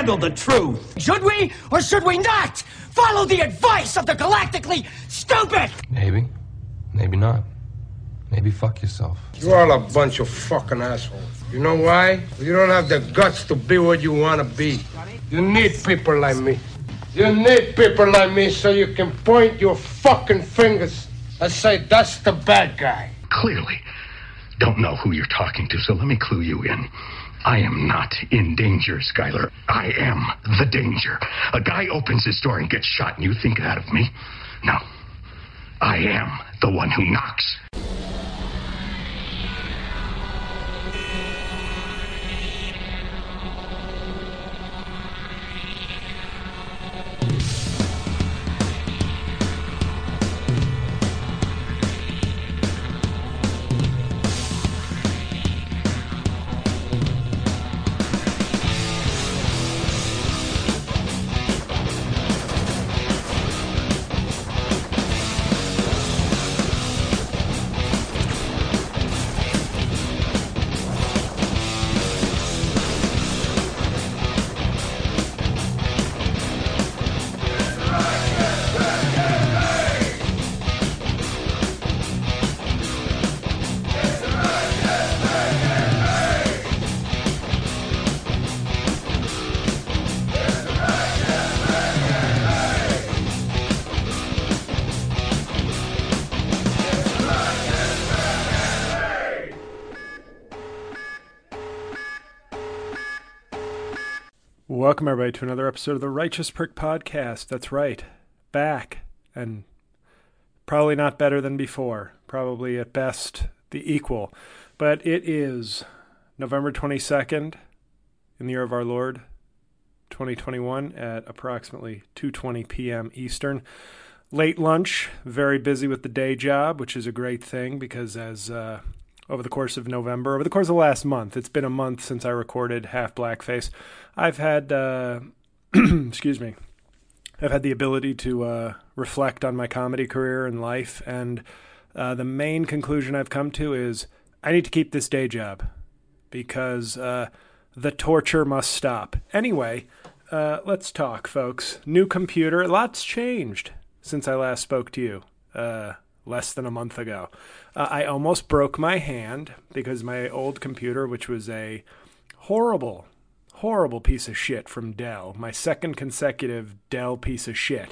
handle the truth. Should we or should we not follow the advice of the galactically stupid? Maybe. Maybe not. Maybe fuck yourself. You're all a bunch of fucking assholes. You know why? You don't have the guts to be what you want to be. You need people like me. You need people like me so you can point your fucking fingers and say, that's the bad guy. Clearly don't know who you're talking to, so let me clue you in. I am not in danger, Skyler. I am the danger. A guy opens his door and gets shot, and you think that of me? No. I am the one who knocks. Welcome, everybody, to another episode of the Righteous Prick Podcast. That's right. Back. And probably not better than before. Probably at best the equal. But it is November 22nd in the year of our Lord, 2021, at approximately 2:20 p.m. Eastern. Late lunch. Very busy with the day job, which is a great thing because as over the course of November, over the course of the last month, it's been a month since I recorded Half Blackface. I've had, excuse me, I've had the ability to reflect on my comedy career and life, and the main conclusion I've come to is I need to keep this day job because the torture must stop. Anyway, let's talk, folks. New computer. A lot's changed since I last spoke to you less than a month ago. I almost broke my hand because my old computer, which was a horrible piece of shit from Dell, my second consecutive Dell piece of shit.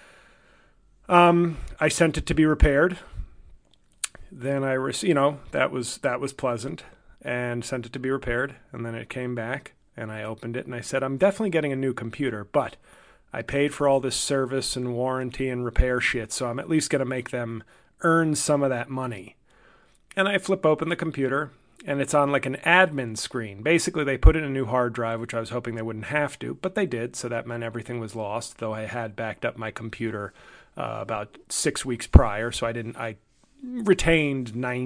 I sent it to be repaired. Then I that was pleasant, and sent it to be repaired. And then it came back, and I opened it, and I said, I'm definitely getting a new computer, but I paid for all this service and warranty and repair shit, so I'm at least going to make them earn some of that money. And I flip open the computer, and it's on like an admin screen. Basically, they put in a new hard drive, which I was hoping they wouldn't have to, but they did, so that meant everything was lost, though I had backed up my computer about 6 weeks prior, so I retained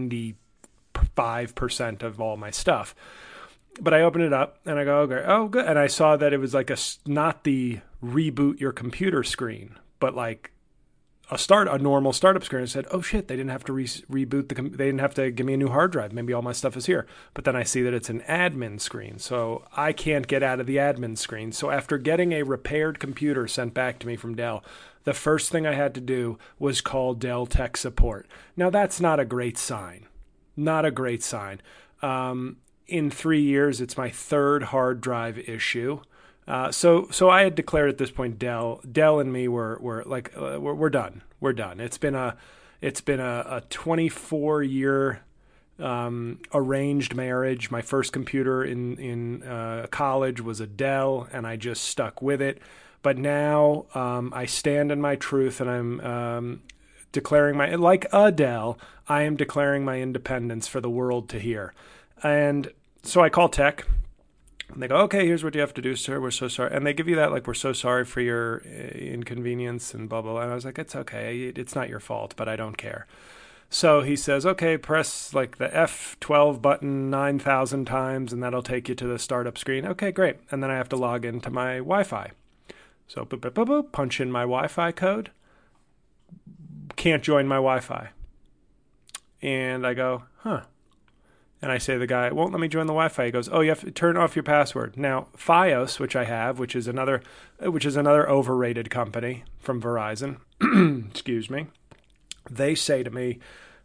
95% of all my stuff. But I opened it up, and I go, okay, oh, good. And I saw that it was like not the reboot your computer screen, but like a normal startup screen. I said, oh shit, they didn't have to reboot they didn't have to give me a new hard drive. Maybe all my stuff is here. But then I see that it's an admin screen, so I can't get out of the admin screen. So after getting a repaired computer sent back to me from Dell, the first thing I had to do was call Dell tech support. Now that's not a great sign. Not a great sign. In 3 years, it's my third hard drive issue. So I had declared at this point, Dell and me we're done. We're done. It's been a 24-year arranged marriage. My first computer in college was a Dell, and I just stuck with it. But now I stand in my truth, and I'm declaring like Adele, I am declaring my independence for the world to hear. And so I call tech. And they go, okay, here's what you have to do, sir. We're so sorry. And they give you that, like, we're so sorry for your inconvenience and blah, blah, blah. And I was like, it's okay. It's not your fault, but I don't care. So he says, okay, press, like, the F12 button 9,000 times, and that'll take you to the startup screen. Okay, great. And then I have to log into my Wi-Fi. So boop, boop, boop, boop, punch in my Wi-Fi code. Can't join my Wi-Fi. And I go, huh. And I say to the guy, it won't let me join the Wi-Fi. He goes, oh, you have to turn off your password. Now, Fios, which I have, which is another overrated company from Verizon, excuse me, they say to me,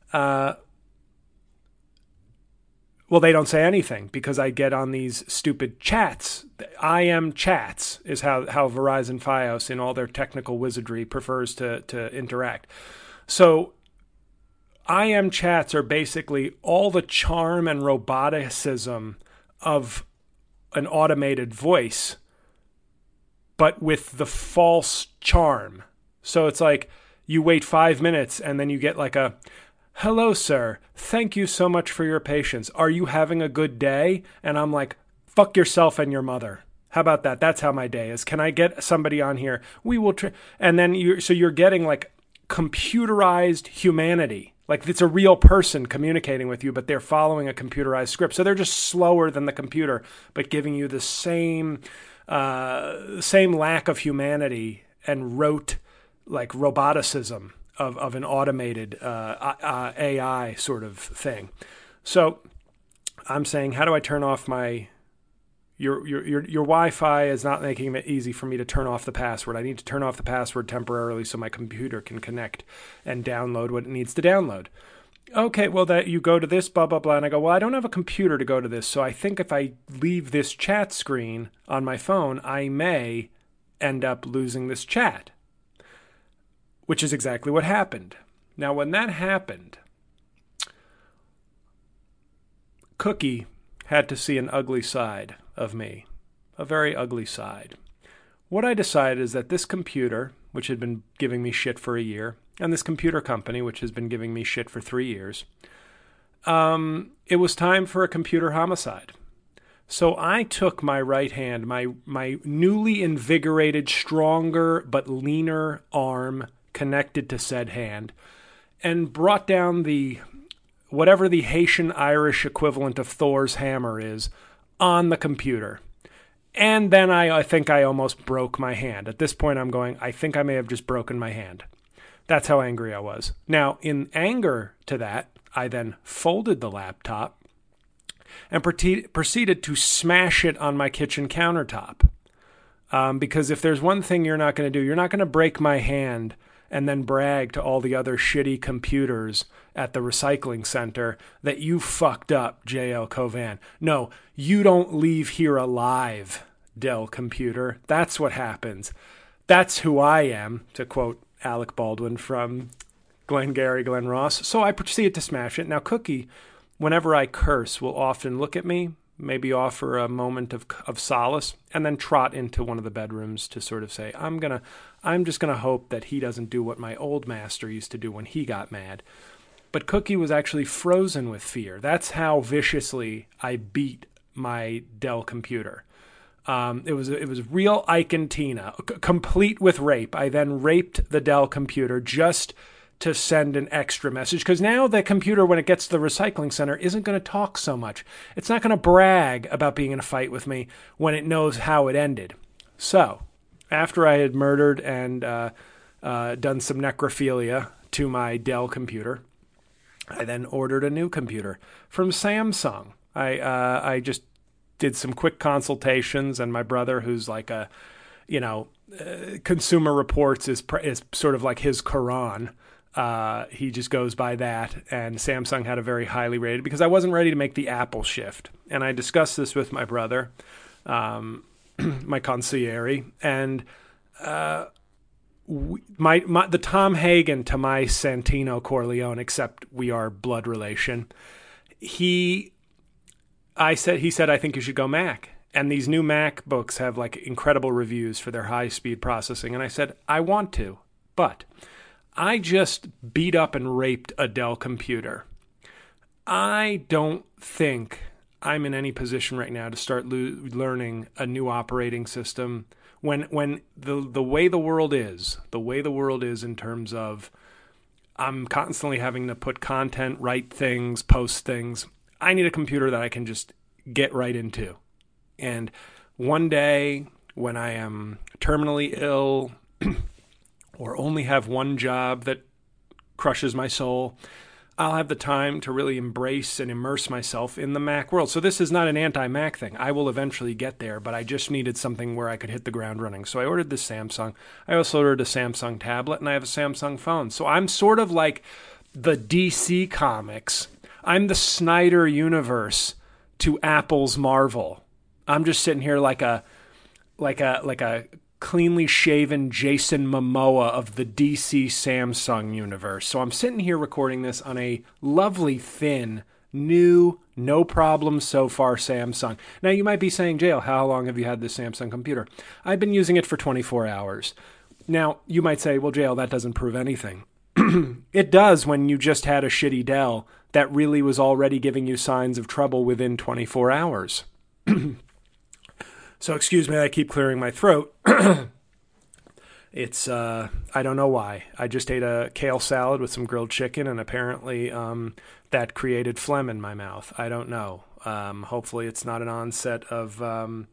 well, they don't say anything because I get on these stupid chats. IM chats is how Verizon Fios, in all their technical wizardry, prefers to interact. So IM chats are basically all the charm and roboticism of an automated voice, but with the false charm. So it's like you wait 5 minutes and then you get like a, hello, sir. Thank you so much for your patience. Are you having a good day? And I'm like, fuck yourself and your mother. How about that? That's how my day is. Can I get somebody on here? We will. And then you're getting like computerized humanity. Like it's a real person communicating with you, but they're following a computerized script. So they're just slower than the computer, but giving you the same lack of humanity and rote like roboticism of an automated AI sort of thing. So I'm saying, how do I turn off your Wi-Fi is not making it easy for me to turn off the password. I need to turn off the password temporarily so my computer can connect and download what it needs to download. Okay, well, that you go to this, blah, blah, blah. And I go, well, I don't have a computer to go to this. So I think if I leave this chat screen on my phone, I may end up losing this chat. Which is exactly what happened. Now, when that happened, Cookie had to see an ugly side of me, a very ugly side. What I decided is that this computer, which had been giving me shit for a year, and this computer company, which has been giving me shit for 3 years, it was time for a computer homicide. So I took my right hand, my newly invigorated, stronger but leaner arm, connected to said hand, and brought down whatever the Haitian-Irish equivalent of Thor's hammer is on the computer. And then I think I almost broke my hand. At this point, I'm going, I think I may have just broken my hand. That's how angry I was. Now, in anger to that, I then folded the laptop and proceeded to smash it on my kitchen countertop. Because if there's one thing you're not going to do, you're not going to break my hand and then brag to all the other shitty computers at the recycling center that you fucked up, J.L. Covan. No, you don't leave here alive, Dell Computer. That's what happens. That's who I am, to quote Alec Baldwin from Glengarry Glen Ross. So I proceeded to smash it. Now, Cookie, whenever I curse, will often look at me, maybe offer a moment of solace, and then trot into one of the bedrooms to sort of say, I'm just going to hope that he doesn't do what my old master used to do when he got mad. But Cookie was actually frozen with fear. That's how viciously I beat my Dell computer. It was real Ike and Tina, complete with rape. I then raped the Dell computer just to send an extra message, because now the computer, when it gets to the recycling center, isn't going to talk so much. It's not going to brag about being in a fight with me when it knows how it ended. So, after I had murdered and done some necrophilia to my Dell computer, I then ordered a new computer from Samsung. I just did some quick consultations, and my brother, who's like Consumer Reports is sort of like his Quran. He just goes by that, and Samsung had a very highly rated, because I wasn't ready to make the Apple shift. And I discussed this with my brother, my consigliere, and the Tom Hagen to my Santino Corleone, except we are blood relation. He said, I think you should go Mac. And these new MacBooks have like incredible reviews for their high-speed processing. And I said, I want to, but I just beat up and raped a Dell computer. I don't think I'm in any position right now to start learning a new operating system when the way the world is in terms of I'm constantly having to put content, write things, post things. I need a computer that I can just get right into. And one day when I am terminally ill or only have one job that crushes my soul, I'll have the time to really embrace and immerse myself in the Mac world. So this is not an anti-Mac thing. I will eventually get there, but I just needed something where I could hit the ground running. So I ordered this Samsung. I also ordered a Samsung tablet, and I have a Samsung phone. So I'm sort of like the DC Comics. I'm the Snyder universe to Apple's Marvel. I'm just sitting here like a cleanly shaven Jason Momoa of the DC Samsung universe. So I'm sitting here recording this on a lovely, thin, new, no problem so far Samsung. Now you might be saying, JL, how long have you had this Samsung computer? I've been using it for 24 hours. Now you might say, well, JL, that doesn't prove anything. It does when you just had a shitty Dell that really was already giving you signs of trouble within 24 hours. So excuse me, I keep clearing my throat. It's, I don't know why. I just ate a kale salad with some grilled chicken, and apparently that created phlegm in my mouth. I don't know. Hopefully it's not an onset of,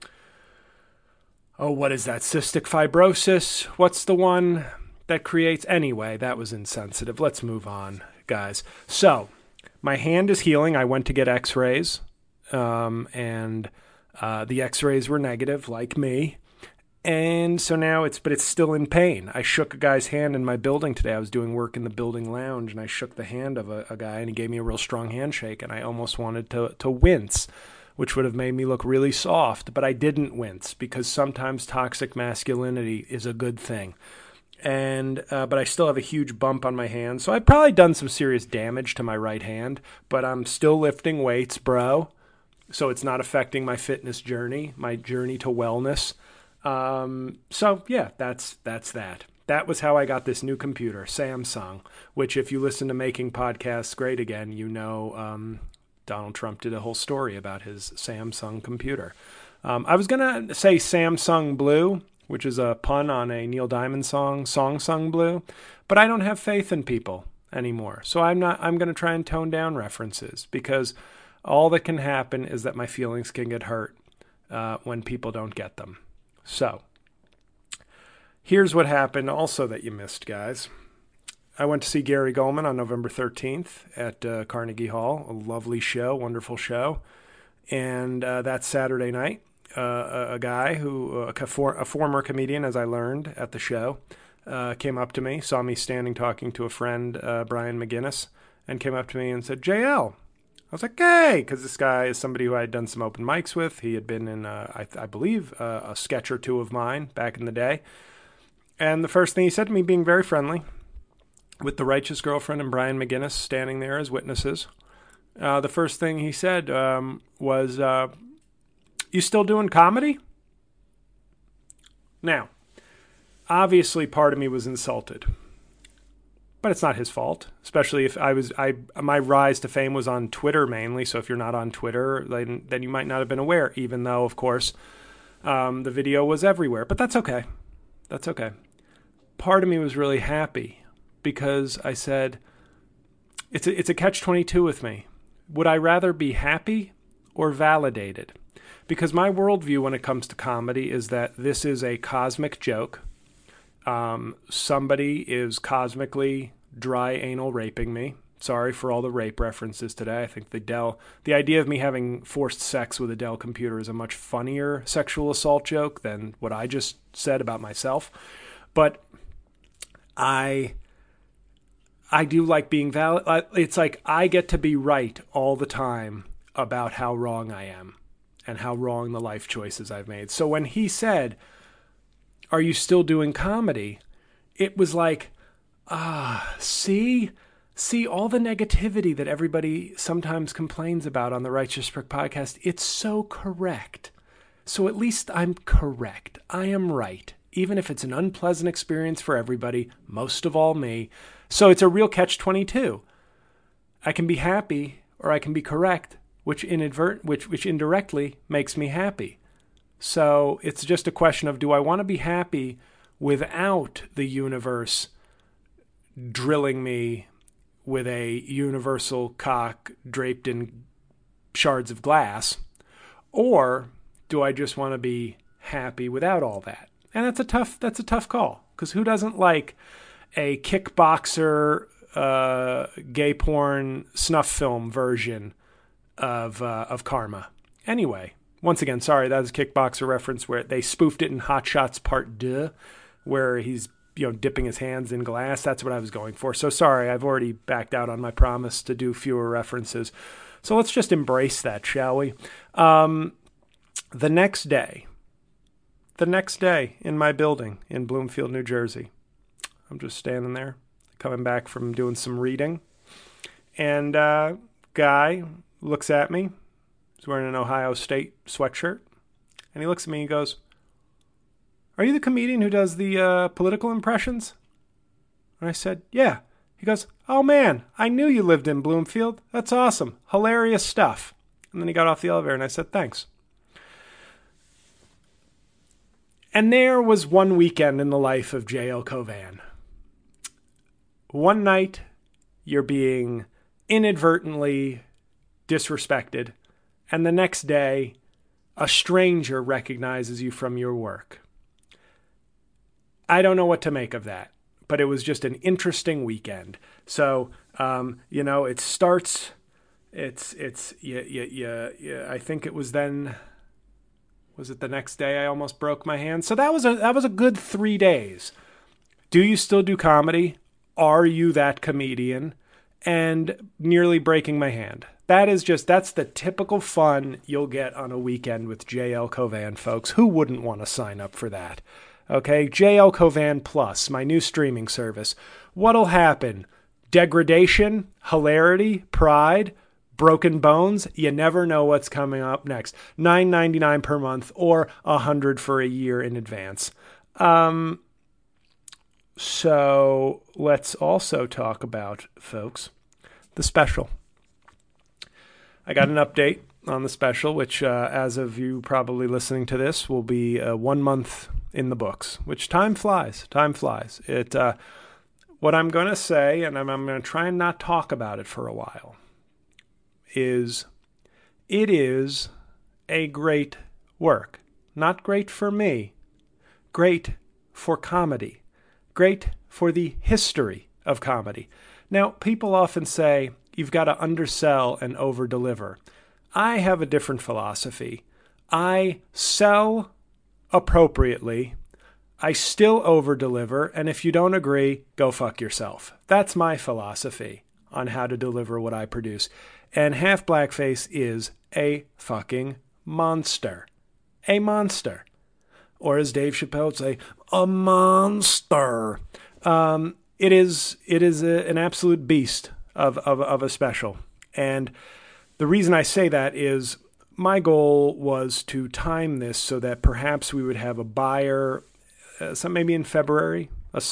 what is that, cystic fibrosis? What's the one that creates? Anyway, that was insensitive. Let's move on, guys. So, my hand is healing. I went to get x-rays, and the x-rays were negative, like me. And so now it's still in pain. I shook a guy's hand in my building today. I was doing work in the building lounge, and I shook the hand of a guy, and he gave me a real strong handshake, and I almost wanted to wince, which would have made me look really soft, but I didn't wince, because sometimes toxic masculinity is a good thing. And but I still have a huge bump on my hand, so I've probably done some serious damage to my right hand, but I'm still lifting weights, bro. So it's not affecting my fitness journey, my journey to wellness. So yeah, that's that. That was how I got this new computer, Samsung, which if you listen to Making Podcasts Great Again, you know Donald Trump did a whole story about his Samsung computer. I was going to say Samsung Blue, which is a pun on a Neil Diamond song Sung Blue, but I don't have faith in people anymore. So I'm going to try and tone down references, because all that can happen is that my feelings can get hurt when people don't get them. So, here's what happened also that you missed, guys. I went to see Gary Goldman on November 13th at Carnegie Hall. A lovely show, wonderful show. And that Saturday night, a guy a former comedian, as I learned at the show, came up to me, saw me standing talking to a friend, Brian McGinnis, and came up to me and said, JL. I was like, hey, because this guy is somebody who I had done some open mics with. He had been in, I believe, a sketch or two of mine back in the day. And the first thing he said to me, being very friendly, with the Righteous Girlfriend and Brian McGinnis standing there as witnesses, the first thing he said was, you still doing comedy? Now, obviously part of me was insulted. But it's not his fault, especially if my rise to fame was on Twitter mainly. So if you're not on Twitter, then you might not have been aware, even though, of course, the video was everywhere. But that's okay. That's okay. Part of me was really happy because I said, it's a catch-22 with me. Would I rather be happy or validated? Because my worldview when it comes to comedy is that this is a cosmic joke. Somebody is cosmically dry anal raping me. Sorry for all the rape references today. I think the idea of me having forced sex with a Dell computer is a much funnier sexual assault joke than what I just said about myself. But I do like being valid. It's like I get to be right all the time about how wrong I am and how wrong the life choices I've made. So when he said, are you still doing comedy? It was like, see all the negativity that everybody sometimes complains about on the Righteous Prick podcast. It's so correct. So at least I'm correct. I am right. Even if it's an unpleasant experience for everybody, most of all me. So it's a real catch-22. I can be happy or I can be correct, which indirectly makes me happy. So it's just a question of, do I want to be happy without the universe drilling me with a universal cock draped in shards of glass? Or do I just want to be happy without all that? And that's a tough call, because who doesn't like a kickboxer gay porn snuff film version of Karma. Anyway, once again, sorry, that was a Kickboxer reference where they spoofed it in Hot Shots Part 2, where he's dipping his hands in glass. That's what I was going for. So sorry, I've already backed out on my promise to do fewer references. So let's just embrace that, shall we? The next day in my building in Bloomfield, New Jersey, I'm just standing there, coming back from doing some reading, and guy looks at me. He's wearing an Ohio State sweatshirt, and he looks at me and he goes, "Are you the comedian who does the political impressions?" And I said, "Yeah." He goes, "Oh man, I knew you lived in Bloomfield. That's awesome. Hilarious stuff." And then he got off the elevator and I said, "Thanks." And there was one weekend in the life of J.L. Cauvin. One night, you're being inadvertently disrespected, and the next day, a stranger recognizes you from your work. I don't know what to make of that, but it was just an interesting weekend. So, it starts, I think it was then, was it the next day I almost broke my hand? So that was a good 3 days. Do you still do comedy? Are you that comedian? And nearly breaking my hand. That's the typical fun you'll get on a weekend with J.L. Cauvin, folks. Who wouldn't want to sign up for that? Okay, JL Cauvin Plus, my new streaming service. What'll happen? Degradation, hilarity, pride, broken bones. You never know what's coming up next. $9.99 per month or $100 for a year in advance. So let's also talk about, folks, the special. I got an update on the special, which as of you probably listening to this will be 1 month in the books, which time flies. What I'm going to say, and I'm going to try and not talk about it for a while, is it is a great work. Not great for me, great for comedy, great for the history of comedy. Now, people often say you've got to undersell and overdeliver. I have a different philosophy. I sell appropriately. I still overdeliver, and if you don't agree, go fuck yourself. That's my philosophy on how to deliver what I produce. And Half Blackface is a fucking monster. A monster. Or as Dave Chappelle would say, a monster. It is an absolute beast of a special. And the reason I say that is my goal was to time this so that perhaps we would have a buyer, maybe in February.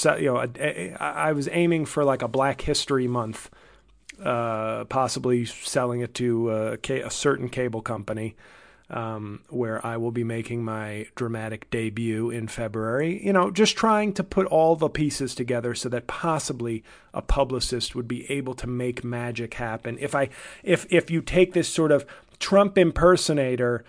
I was aiming for like a Black History Month, possibly selling it to a certain cable company, where I will be making my dramatic debut in February. Just trying to put all the pieces together so that possibly a publicist would be able to make magic happen. If you take this sort of Trump impersonator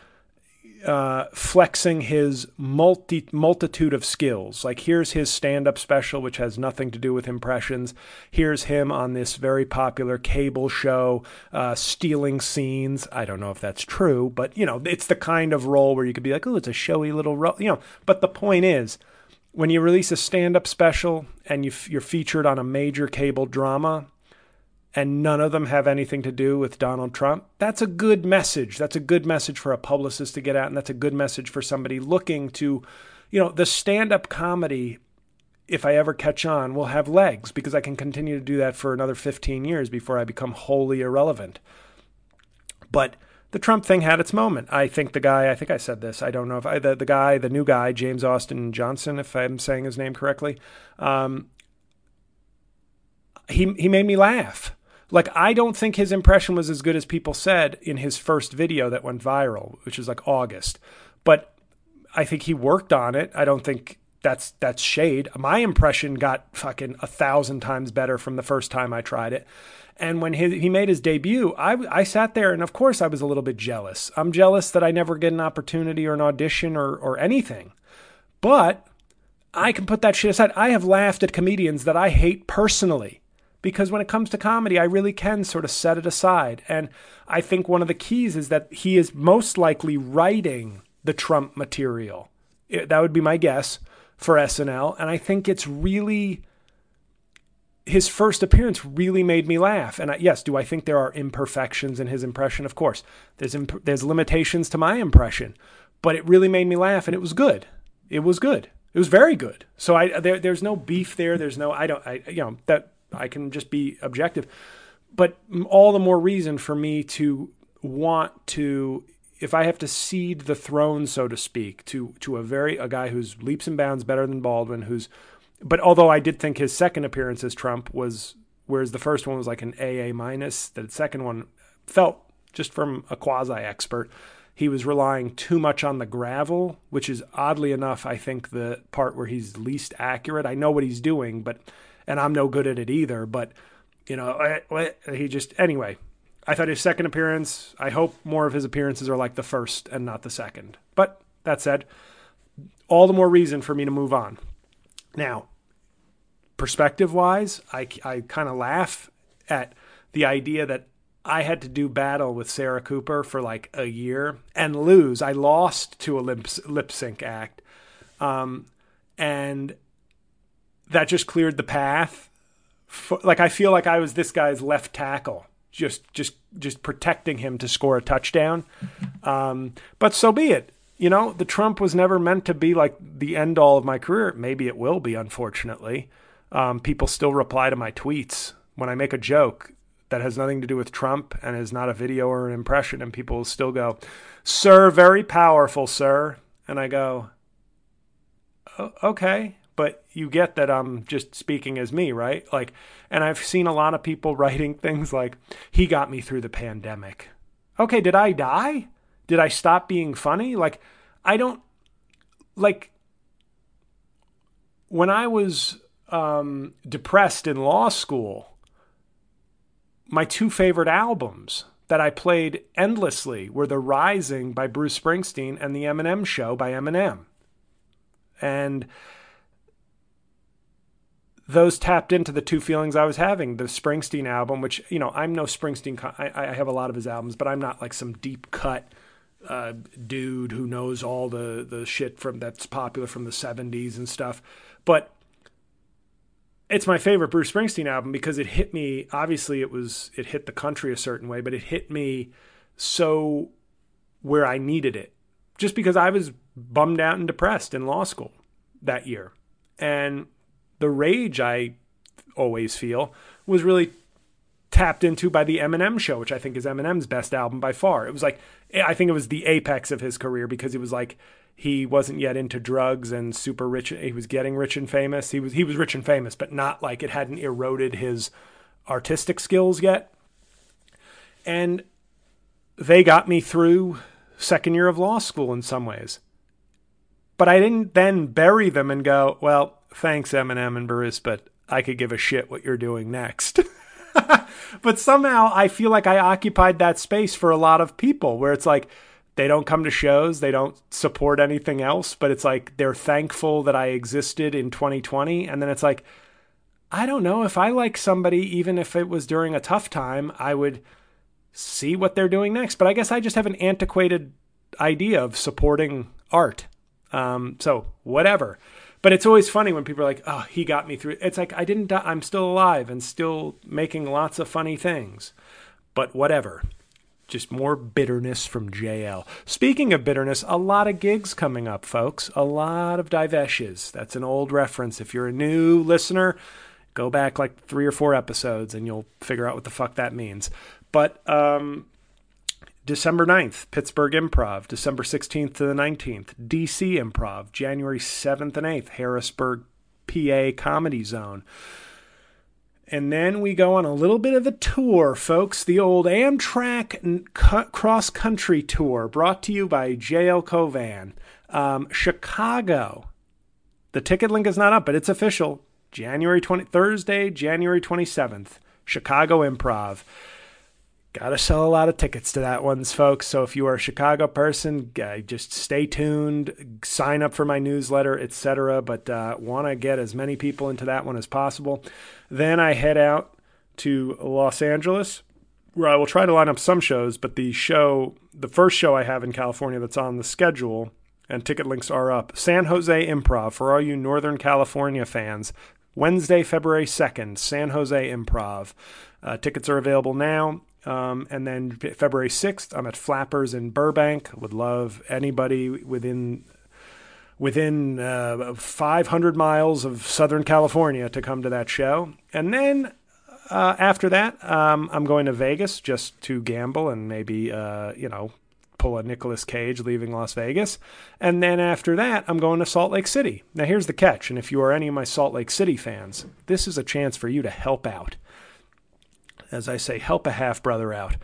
flexing his multitude of skills, like here's his stand-up special, which has nothing to do with impressions. Here's him on this very popular cable show, stealing scenes. I don't know if that's true, but it's the kind of role where you could be like, oh, it's a showy little role, But the point is, when you release a stand-up special and you're featured on a major cable drama, and none of them have anything to do with Donald Trump, that's a good message. That's a good message for a publicist to get out, and that's a good message for somebody looking to, the stand-up comedy, if I ever catch on, will have legs because I can continue to do that for another 15 years before I become wholly irrelevant. But the Trump thing had its moment. I think I said this, I don't know if the new guy, James Austin Johnson, if I'm saying his name correctly, he made me laugh. Like, I don't think his impression was as good as people said in his first video that went viral, which is like August. But I think he worked on it. I don't think that's shade. My impression got fucking 1,000 times better from the first time I tried it. And when he made his debut, I sat there, and of course I was a little bit jealous. I'm jealous that I never get an opportunity or an audition or anything. But I can put that shit aside. I have laughed at comedians that I hate personally, because when it comes to comedy, I really can sort of set it aside. And I think one of the keys is that he is most likely writing the Trump material. That would be my guess for SNL. And I think it's really, his first appearance really made me laugh. And yes, do I think there are imperfections in his impression? Of course. There's limitations to my impression, but it really made me laugh, and it was good. It was good. It was very good. So there's no beef there. There's no, that I can just be objective, but all the more reason for me to want to, if I have to cede the throne, so to speak, to a guy who's leaps and bounds better than Baldwin, but although I did think his second appearance as Trump was, whereas the first one was like an AA minus, the second one felt, just from a quasi-expert, he was relying too much on the gravel, which is oddly enough, I think, the part where he's least accurate. I know what he's doing, and I'm no good at it either, but, anyway, I thought his second appearance, I hope more of his appearances are like the first and not the second. But that said, all the more reason for me to move on. Now, perspective-wise, I kind of laugh at the idea that I had to do battle with Sarah Cooper for like a year and lose. I lost to a lip sync act. And that just cleared the path. I feel like I was this guy's left tackle, just protecting him to score a touchdown. But so be it. The Trump was never meant to be like the end all of my career. Maybe it will be, unfortunately. People still reply to my tweets when I make a joke that has nothing to do with Trump and is not a video or an impression, and people will still go, "Sir, very powerful, sir." And I go, okay, but you get that I'm just speaking as me, right? And I've seen a lot of people writing things like, "He got me through the pandemic." Okay, did I die? Did I stop being funny? I don't, when I was depressed in law school, my two favorite albums that I played endlessly were The Rising by Bruce Springsteen and The Eminem Show by Eminem. And those tapped into the two feelings I was having. The Springsteen album, which, I'm no Springsteen, I have a lot of his albums, but I'm not like some deep cut dude who knows all the shit that's popular from the 70s and stuff. But it's my favorite Bruce Springsteen album because it hit me. Obviously, it hit the country a certain way, but it hit me so where I needed it. Just because I was bummed out and depressed in law school that year. And the rage I always feel was really tapped into by the Eminem Show, which I think is Eminem's best album by far. It was I think it was the apex of his career because it was he wasn't yet into drugs and super rich. He was getting rich and famous. He was rich and famous, but not it hadn't eroded his artistic skills yet. And they got me through second year of law school in some ways. But I didn't then bury them and go, "Well, thanks, Eminem and Bruce, but I could give a shit what you're doing next." But somehow I feel like I occupied that space for a lot of people where it's they don't come to shows, they don't support anything else, but it's they're thankful that I existed in 2020. And then it's I don't know, if I like somebody, even if it was during a tough time, I would see what they're doing next. But I guess I just have an antiquated idea of supporting art. So whatever. But it's always funny when people are like, "Oh, he got me through." It's I didn't die. I'm still alive and still making lots of funny things. But whatever. Just more bitterness from JL. Speaking of bitterness, a lot of gigs coming up, folks. A lot of diveshes. That's an old reference. If you're a new listener, go back 3 or 4 episodes and you'll figure out what the fuck that means. But December 9th, Pittsburgh Improv. December 16th to the 19th, DC Improv. January 7th and 8th, Harrisburg, PA Comedy Zone. And then we go on a little bit of a tour, folks. The old Amtrak cross-country tour brought to you by JL Covan. Chicago. The ticket link is not up, but it's official. Thursday, January 27th. Chicago Improv. Got to sell a lot of tickets to that one, folks. So if you are a Chicago person, just stay tuned, sign up for my newsletter, etc. But want to get as many people into that one as possible. Then I head out to Los Angeles, where I will try to line up some shows, but the first show I have in California that's on the schedule, and ticket links are up, San Jose Improv, for all you Northern California fans, Wednesday, February 2nd, San Jose Improv. Tickets are available now. And then February 6th, I'm at Flappers in Burbank. Would love anybody within 500 miles of Southern California to come to that show. And then after that, I'm going to Vegas just to gamble and maybe, pull a Nicolas Cage leaving Las Vegas. And then after that, I'm going to Salt Lake City. Now, here's the catch. And if you are any of my Salt Lake City fans, this is a chance for you to help out. As I say, help a half-brother out.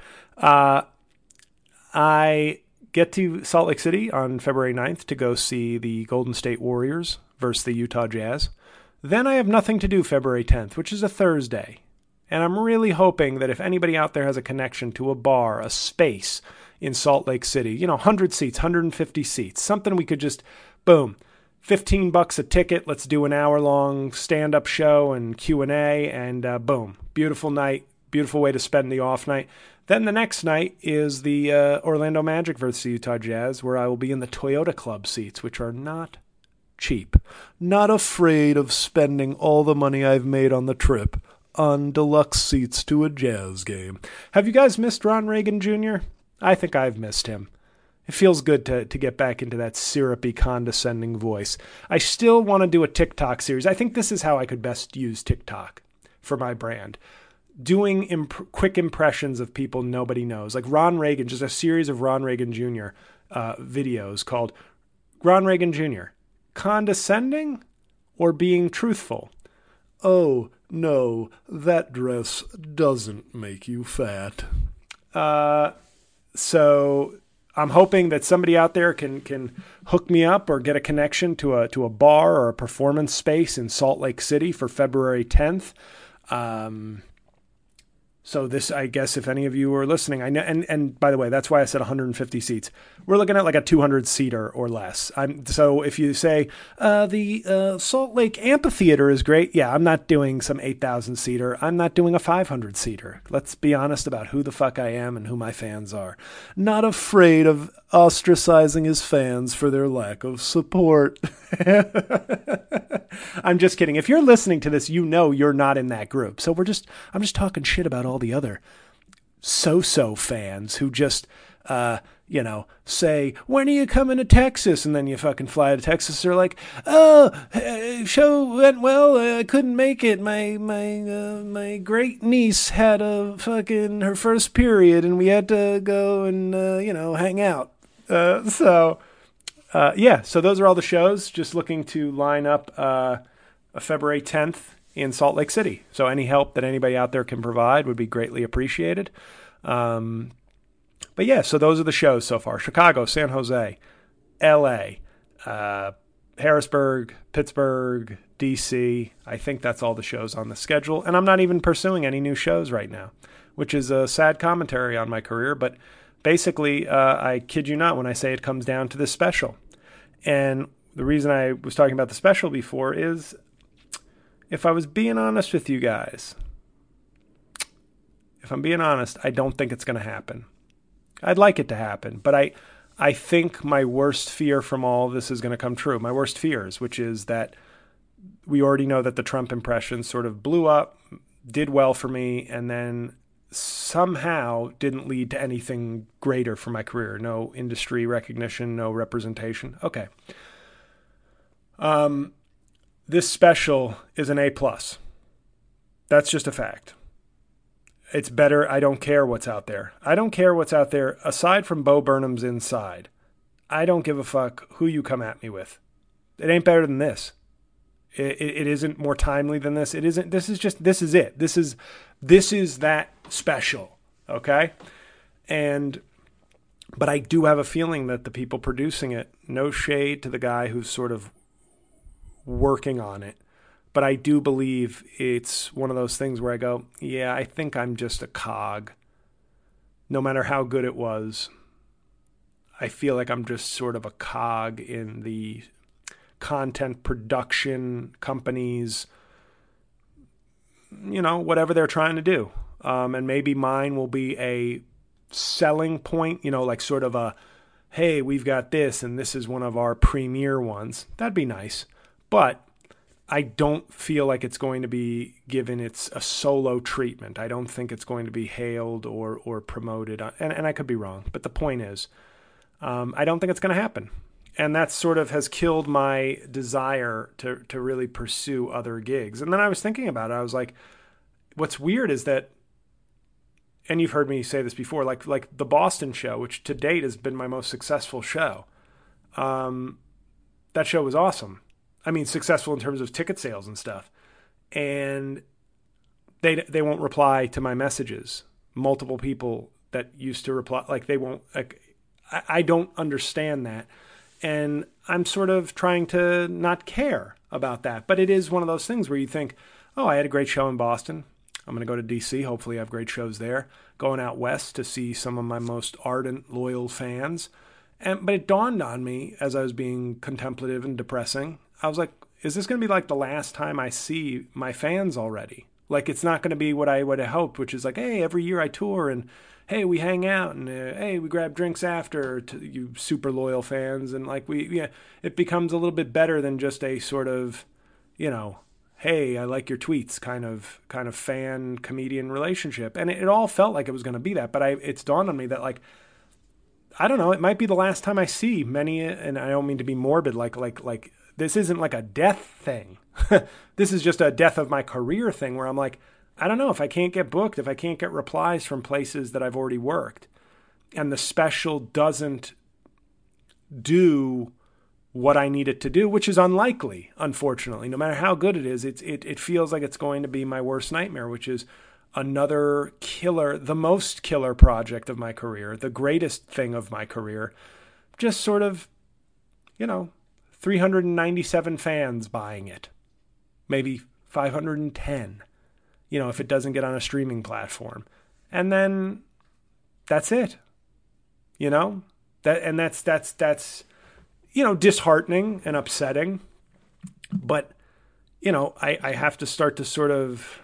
I get to Salt Lake City on February 9th to go see the Golden State Warriors versus the Utah Jazz. Then I have nothing to do February 10th, which is a Thursday. And I'm really hoping that if anybody out there has a connection to a bar, a space in Salt Lake City, 100 seats, 150 seats, something we could just, boom, $15 a ticket. Let's do an hour-long stand-up show and Q&A, and boom, beautiful night, beautiful way to spend the off night. Then the next night is the Orlando Magic versus the Utah Jazz, where I will be in the Toyota Club seats, which are not cheap. Not afraid of spending all the money I've made on the trip on deluxe seats to a Jazz game. Have you guys missed Ron Reagan Jr.? I think I've missed him. It feels good to get back into that syrupy, condescending voice. I still want to do a TikTok series. I think this is how I could best use TikTok for my brand. Doing quick impressions of people nobody knows. Like Ron Reagan, just a series of Ron Reagan Jr. Videos called Ron Reagan Jr. Condescending or being truthful? Oh, no, that dress doesn't make you fat. So I'm hoping that somebody out there can hook me up or get a connection to a bar or a performance space in Salt Lake City for February 10th. So this, I guess, if any of you are listening, I know, and by the way, that's why I said 150 seats. We're looking at like a 200-seater or less. So if you say the Salt Lake Amphitheater is great, yeah, I'm not doing some 8,000-seater. I'm not doing a 500-seater. Let's be honest about who the fuck I am and who my fans are. Not afraid of ostracizing his fans for their lack of support. I'm just kidding. If you're listening to this, you know you're not in that group. So I'm just talking shit about all the other so-so fans who just, say, when are you coming to Texas? And then you fucking fly to Texas. They're like, show went well. I couldn't make it. My great niece had her first period and we had to go and, hang out. So those are all the shows. Just looking to line up a February 10th in Salt Lake City. So any help that anybody out there can provide would be greatly appreciated. So those are the shows so far. Chicago, San Jose, LA, Harrisburg, Pittsburgh, DC. I think that's all the shows on the schedule. And I'm not even pursuing any new shows right now, which is a sad commentary on my career. But basically, I kid you not when I say it comes down to this special. And the reason I was talking about the special before is, if I was being honest with you guys, if I'm being honest, I don't think it's going to happen. I'd like it to happen, but I think my worst fear from all of this is going to come true. My worst fears, which is that we already know that the Trump impression sort of blew up, did well for me, and then somehow didn't lead to anything greater for my career. No industry recognition, no representation. Okay. This special is an A+. That's just a fact. It's better. I don't care what's out there. I don't care what's out there aside from Bo Burnham's Inside. I don't give a fuck who you come at me with. It ain't better than this. It isn't more timely than this. It isn't. This is it. This is that special. Okay? But I do have a feeling that the people producing it, no shade to the guy who's sort of working on it, but I do believe it's one of those things where I go, yeah, I think I'm just a cog. No matter how good it was, I feel like I'm just sort of a cog in the content production company's whatever they're trying to do. And maybe mine will be a selling point, like sort of a, hey, we've got this and this is one of our premier ones. That'd be nice. But I don't feel like it's going to be given a solo treatment. I don't think it's going to be hailed or promoted. And I could be wrong. But the point is, I don't think it's going to happen. And that sort of has killed my desire to really pursue other gigs. And then I was thinking about it. I was like, what's weird is that, and you've heard me say this before, like the Boston show, which to date has been my most successful show. That show was awesome. I mean, successful in terms of ticket sales and stuff. And they won't reply to my messages. Multiple people that used to reply, they won't, I don't understand that. And I'm sort of trying to not care about that. But it is one of those things where you think, oh, I had a great show in Boston. I'm going to go to D.C. Hopefully I have great shows there. Going out west to see some of my most ardent, loyal fans. But it dawned on me as I was being contemplative and depressing. I was like, is this going to be like the last time I see my fans already? Like, it's not going to be what I would have hoped, which is like, hey, every year I tour and hey, we hang out and hey, we grab drinks after, to you super loyal fans. And it becomes a little bit better than just a sort of, hey, I like your tweets kind of fan comedian relationship. And it all felt like it was going to be that. But it's dawned on me that I don't know, it might be the last time I see many, and I don't mean to be morbid, like this isn't like a death thing. This is just a death of my career thing where I'm like, I don't know, if I can't get booked, if I can't get replies from places that I've already worked, and the special doesn't do what I need it to do, which is unlikely, unfortunately. No matter how good it is, it feels like it's going to be my worst nightmare, which is another killer, the most killer project of my career, the greatest thing of my career, just sort of, 397 fans buying it, maybe 510, if it doesn't get on a streaming platform. And then that's it, that's disheartening and upsetting. But, I have to start to sort of,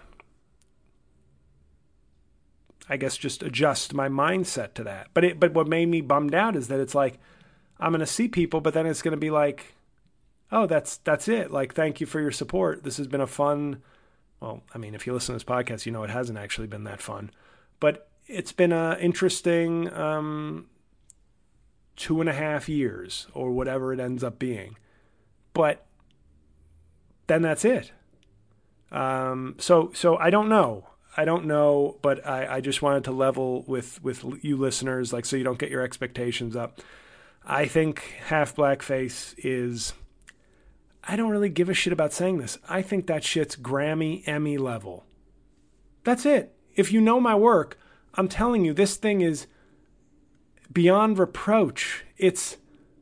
I guess, just adjust my mindset to that. But what made me bummed out is that it's like, I'm going to see people, but then it's going to be like, oh, that's it. Like, thank you for your support. This has been a fun, well, I mean, if you listen to this podcast, it hasn't actually been that fun, but it's been a interesting 2.5 years or whatever it ends up being. But then that's it. So I don't know, but I just wanted to level with you listeners, so you don't get your expectations up. I think Half Blackface is, I don't really give a shit about saying this. I think that shit's Grammy, Emmy level. That's it. If you know my work, I'm telling you, this thing is beyond reproach. It's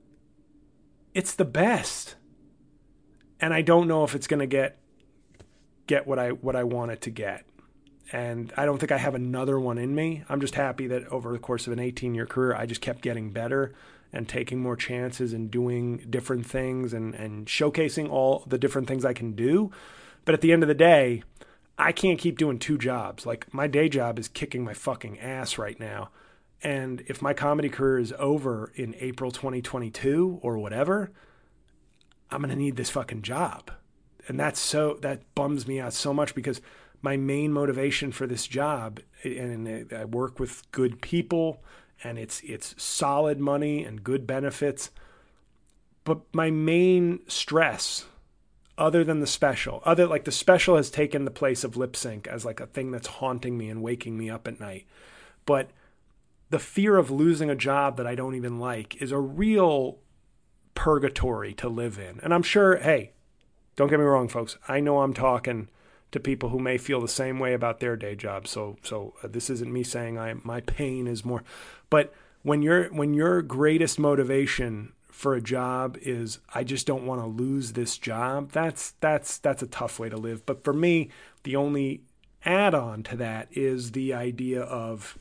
the best. And I don't know if it's going to get what I want it to get. And I don't think I have another one in me. I'm just happy that over the course of an 18-year career, I just kept getting better and taking more chances and doing different things and showcasing all the different things I can do. But at the end of the day, I can't keep doing two jobs. Like, my day job is kicking my fucking ass right now. And if my comedy career is over in April 2022 or whatever, I'm going to need this fucking job. And that bums me out so much, because my main motivation for this job, and I work with good people, and it's solid money and good benefits. But my main stress, other than the special, the special has taken the place of lip sync as like a thing that's haunting me and waking me up at night. But the fear of losing a job that I don't even like is a real purgatory to live in. And I'm sure, hey, don't get me wrong, folks, I know I'm talking to people who may feel the same way about their day job. So this isn't me saying my pain is more, but when your greatest motivation for a job is, I just don't want to lose this job, that's a tough way to live. But for me, the only add-on to that is the idea of,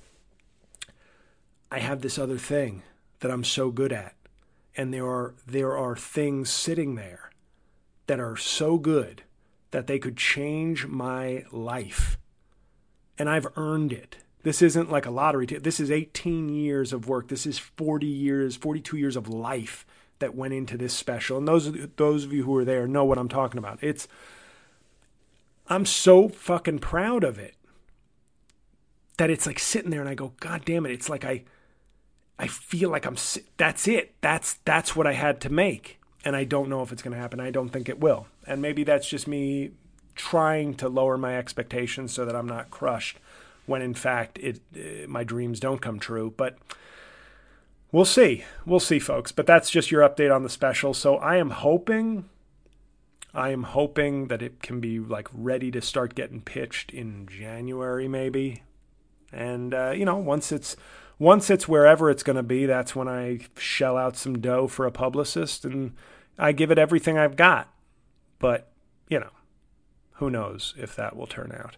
I have this other thing that I'm so good at, and there are things sitting there that are so good that they could change my life. And I've earned it. This isn't like a lottery ticket. This is 18 years of work. This is 40 years, 42 years of life that went into this special. And those of you who were there know what I'm talking about. I'm so fucking proud of it that it's like sitting there and I go, God damn it. It's like I feel like that's it. That's what I had to make. And I don't know if it's going to happen. I don't think it will. And maybe that's just me trying to lower my expectations so that I'm not crushed when in fact my dreams don't come true. But we'll see, folks. But that's just your update on the special. So I am hoping that it can be like ready to start getting pitched in January, maybe. And once it's wherever it's going to be, that's when I shell out some dough for a publicist and I give it everything I've got. But who knows if that will turn out.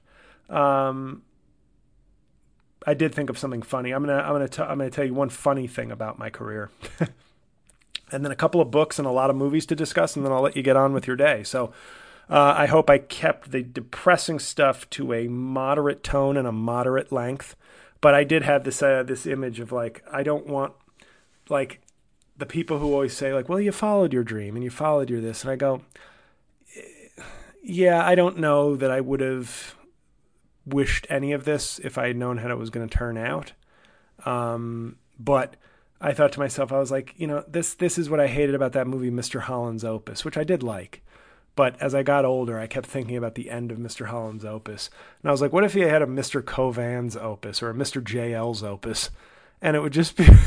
I did think of something funny. I'm gonna tell you one funny thing about my career, and then a couple of books and a lot of movies to discuss, and then I'll let you get on with your day. So I hope I kept the depressing stuff to a moderate tone and a moderate length. But I did have this image of like, I don't want like the people who always say like, well, you followed your dream and you followed your this, and I go, yeah, I don't know that I would have wished any of this if I had known how it was going to turn out. But I thought to myself, I was like, this is what I hated about that movie, Mr. Holland's Opus, which I did like. But as I got older, I kept thinking about the end of Mr. Holland's Opus. And I was like, what if he had a Mr. Covan's Opus or a Mr. JL's Opus? And it would just be...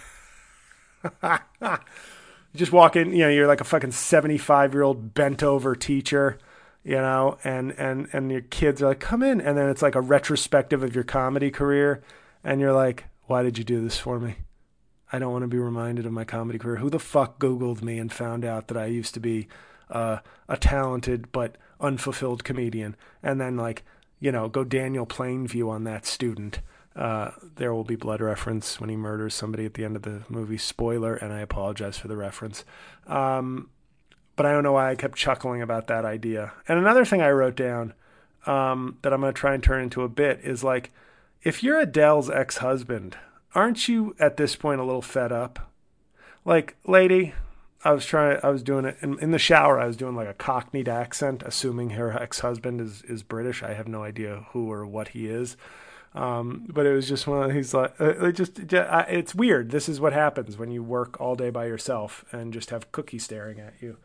just walk in, you're like a fucking 75-year-old bent-over teacher, and your kids are like, come in. And then it's like a retrospective of your comedy career. And you're like, why did you do this for me? I don't want to be reminded of my comedy career. Who the fuck Googled me and found out that I used to be a talented but unfulfilled comedian? And then go Daniel Plainview on that student. There will be blood reference when he murders somebody at the end of the movie. Spoiler, and I apologize for the reference. But I don't know why I kept chuckling about that idea. And another thing I wrote down that I'm going to try and turn into a bit is like, if you're Adele's ex-husband, aren't you at this point a little fed up? Like, lady, I was doing it in the shower. I was doing like a Cockneyed accent, assuming her ex-husband is British. I have no idea who or what he is. But it was just one of these, like, it's weird. This is what happens when you work all day by yourself and just have Cookie staring at you.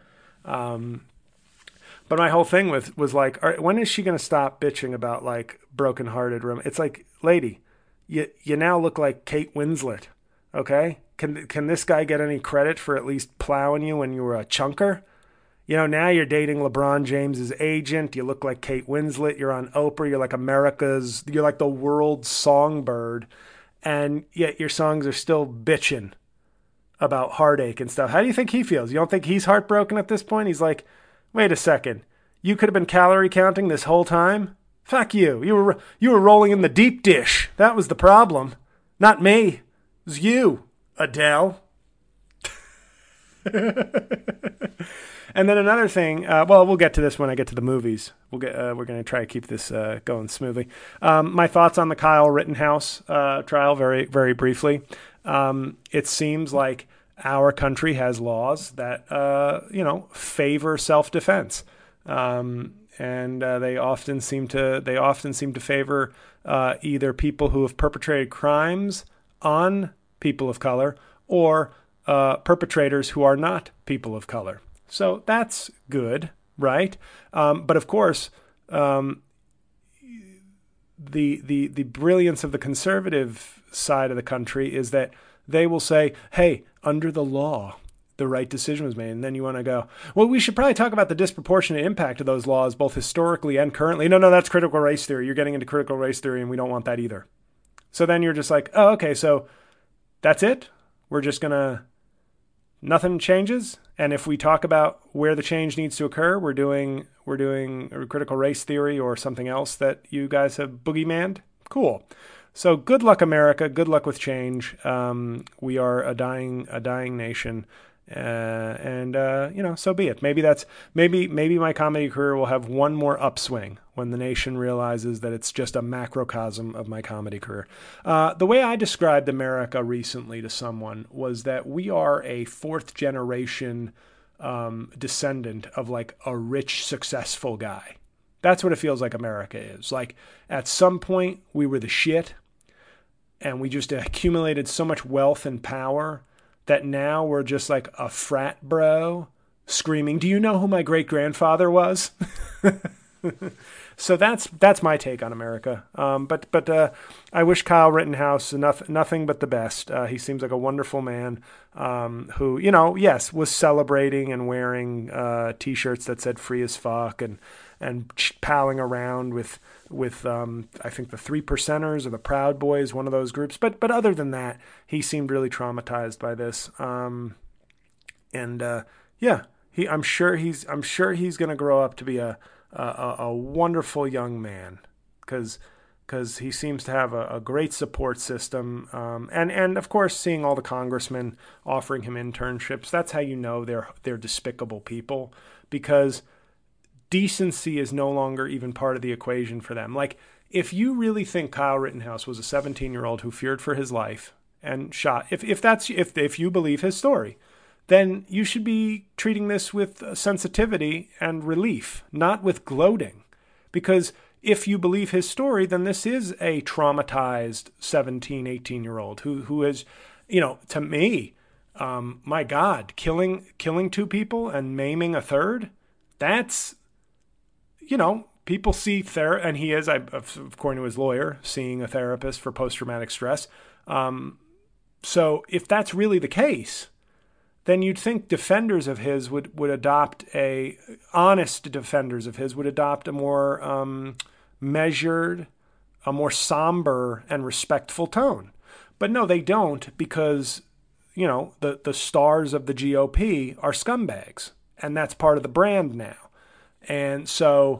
But my whole thing was like, all right, when is she going to stop bitching about like brokenhearted room? It's like, lady, you now look like Kate Winslet. Okay. Can this guy get any credit for at least plowing you when you were a chunker? Now you're dating LeBron James's agent. You look like Kate Winslet. You're on Oprah. You're like the world's songbird. And yet your songs are still bitching about heartache and stuff. How do you think he feels? You don't think he's heartbroken at this point? He's like, wait a second. You could have been calorie counting this whole time? Fuck you. You were rolling in the deep dish. That was the problem. Not me. It was you, Adele. And then another thing, we'll get to this when I get to the movies. We're going to try to keep this going smoothly. My thoughts on the Kyle Rittenhouse trial, very, very briefly. It seems like our country has laws that, favor self-defense. And they often seem to favor either people who have perpetrated crimes on people of color or perpetrators who are not people of color. So that's good, right? But of course, the brilliance of the conservative side of the country is that they will say, hey, under the law, the right decision was made. And then you want to go, well, we should probably talk about the disproportionate impact of those laws, both historically and currently. No, that's critical race theory. You're getting into critical race theory, and we don't want that either. So then you're just like, oh, okay, so that's it? We're just going to... Nothing changes, and if we talk about where the change needs to occur, we're doing a critical race theory or something else that you guys have boogeymaned. Cool. So good luck, America. Good luck with change. We are a dying nation, So be it. Maybe my comedy career will have one more upswing when the nation realizes that it's just a macrocosm of my comedy career. The way I described America recently to someone was that we are a fourth generation descendant of like a rich, successful guy. That's what it feels like America is. Like at some point we were the shit and we just accumulated so much wealth and power that now we're just like a frat bro screaming, "Do you know who my great-grandfather was?" So that's my take on America. But I wish Kyle Rittenhouse nothing but the best. He seems like a wonderful man who, yes, was celebrating and wearing T-shirts that said "free as fuck" and palling around with I think the 3%ers or the Proud Boys, one of those groups. But other than that, he seemed really traumatized by this. I'm sure he's going to grow up to be a wonderful young man because he seems to have a great support system. And of course, seeing all the congressmen offering him internships, that's how you know they're despicable people, because decency is no longer even part of the equation for them. Like, if you really think Kyle Rittenhouse was a 17-year-old who feared for his life and shot, if you believe his story, then you should be treating this with sensitivity and relief, not with gloating. Because if you believe his story, then this is a traumatized 17, 18-year-old who is, to me, my God, killing two people and maiming a third, that's, people see and he is, according to his lawyer, seeing a therapist for post-traumatic stress. So if that's really the case, then you'd think defenders of his would adopt honest defenders of his would adopt a more measured, a more somber and respectful tone. But no, they don't, because, the stars of the GOP are scumbags, and that's part of the brand now. And so,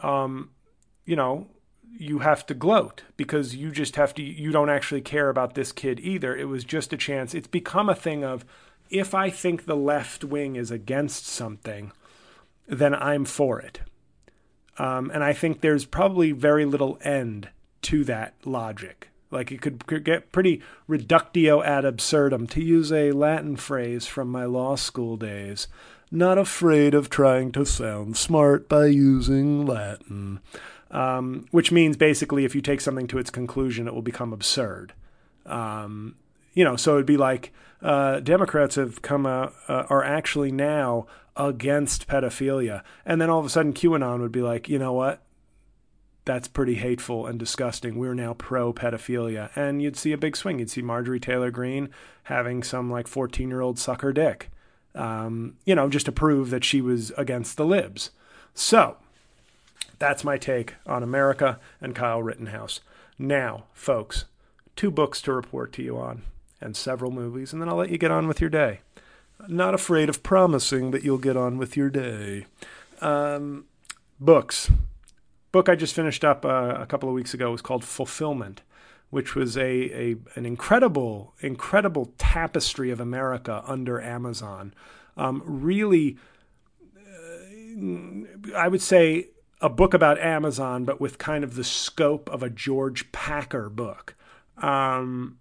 you have to gloat because you don't actually care about this kid either. It was just a chance. It's become a thing of, if I think the left wing is against something, then I'm for it. And I think there's probably very little end to that logic. Like, it could get pretty reductio ad absurdum, to use a Latin phrase from my law school days. Not afraid of trying to sound smart by using Latin. Which means basically if you take something to its conclusion, it will become absurd. So it'd be like Democrats have are actually now against pedophilia. And then all of a sudden QAnon would be like, you know what? That's pretty hateful and disgusting. We're now pro-pedophilia. And you'd see a big swing. You'd see Marjorie Taylor Greene having some like 14-year-old suck her dick. Just to prove that she was against the libs. So that's my take on America and Kyle Rittenhouse. Now, folks, 2 books to report to you on, and several movies, and then I'll let you get on with your day. Not afraid of promising that you'll get on with your day. Books. Book I just finished up a couple of weeks ago was called Fulfillment, which was an incredible tapestry of America under Amazon. Really, I would say a book about Amazon, but with kind of the scope of a George Packer book. And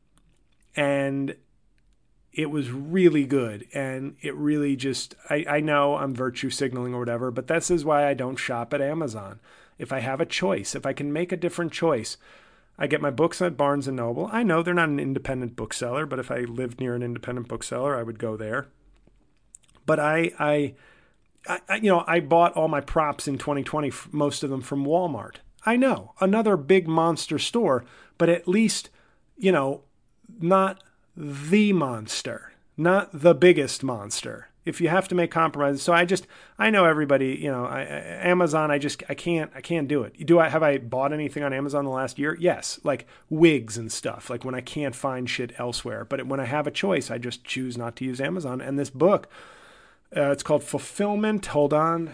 it was really good. And it really just, I know I'm virtue signaling or whatever, but this is why I don't shop at Amazon. If I have a choice, if I can make a different choice, I get my books at Barnes & Noble. I know they're not an independent bookseller, but if I lived near an independent bookseller, I would go there. But I bought all my props in 2020, most of them from Walmart. I know, another big monster store, but at least, not the monster, not the biggest monster. If you have to make compromises. So I know everybody, Amazon, I can't do it. Have I bought anything on Amazon the last year? Yes. Like wigs and stuff, like when I can't find shit elsewhere. But when I have a choice, I just choose not to use Amazon. And this book, it's called Fulfillment. Hold on.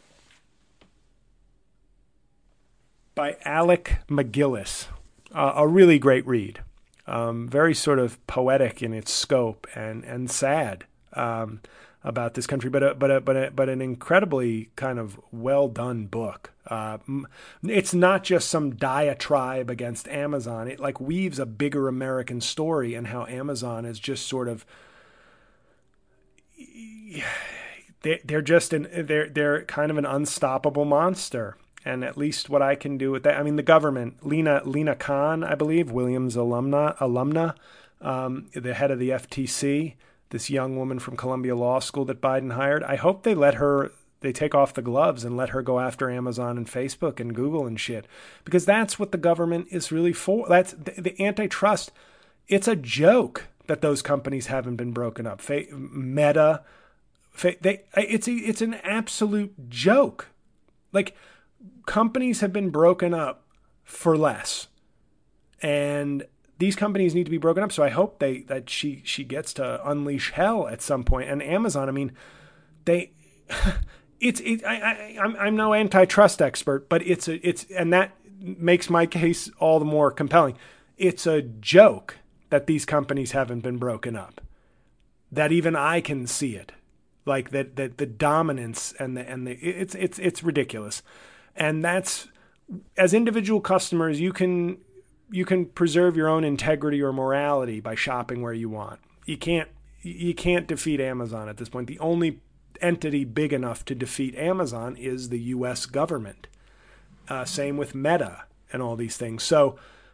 By Alec McGillis. A really great read. Very sort of poetic in its scope and sad. about this country, but an incredibly kind of well done book. It's not just some diatribe against Amazon. It like weaves a bigger American story and how Amazon is just sort of they're kind of an unstoppable monster. And at least what I can do with that, I mean, the government, Lena Khan, I believe, Williams alumna, the head of the FTC, this young woman from Columbia Law School that Biden hired. I hope they take off the gloves and let her go after Amazon and Facebook and Google and shit, because that's what the government is really for. That's the antitrust. It's a joke that those companies haven't been broken up. Meta, it's an absolute joke. Like, companies have been broken up for less, and these companies need to be broken up. So I hope that she gets to unleash hell at some point. And Amazon, I mean, I'm no antitrust expert, but and that makes my case all the more compelling. It's a joke that these companies haven't been broken up, that even I can see it, like that the dominance and it's ridiculous. And that's, as individual customers, you can preserve your own integrity or morality by shopping where you want. You can't defeat Amazon at this point. The only entity big enough to defeat Amazon is the U.S. government. Same with Meta and all these things. So,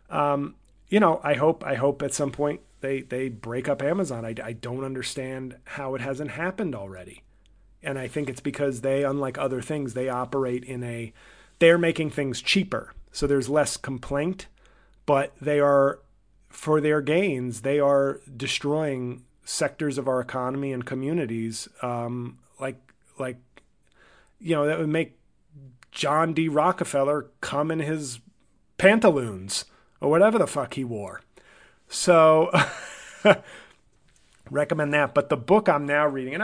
I hope at some point they break up Amazon. I don't understand how it hasn't happened already. And I think it's because they, unlike other things, they operate they're making things cheaper. So there's less complaint, but they are, for their gains, they are destroying sectors of our economy and communities, that would make John D. Rockefeller come in his pantaloons or whatever the fuck he wore. So recommend that. But the book I'm now reading, and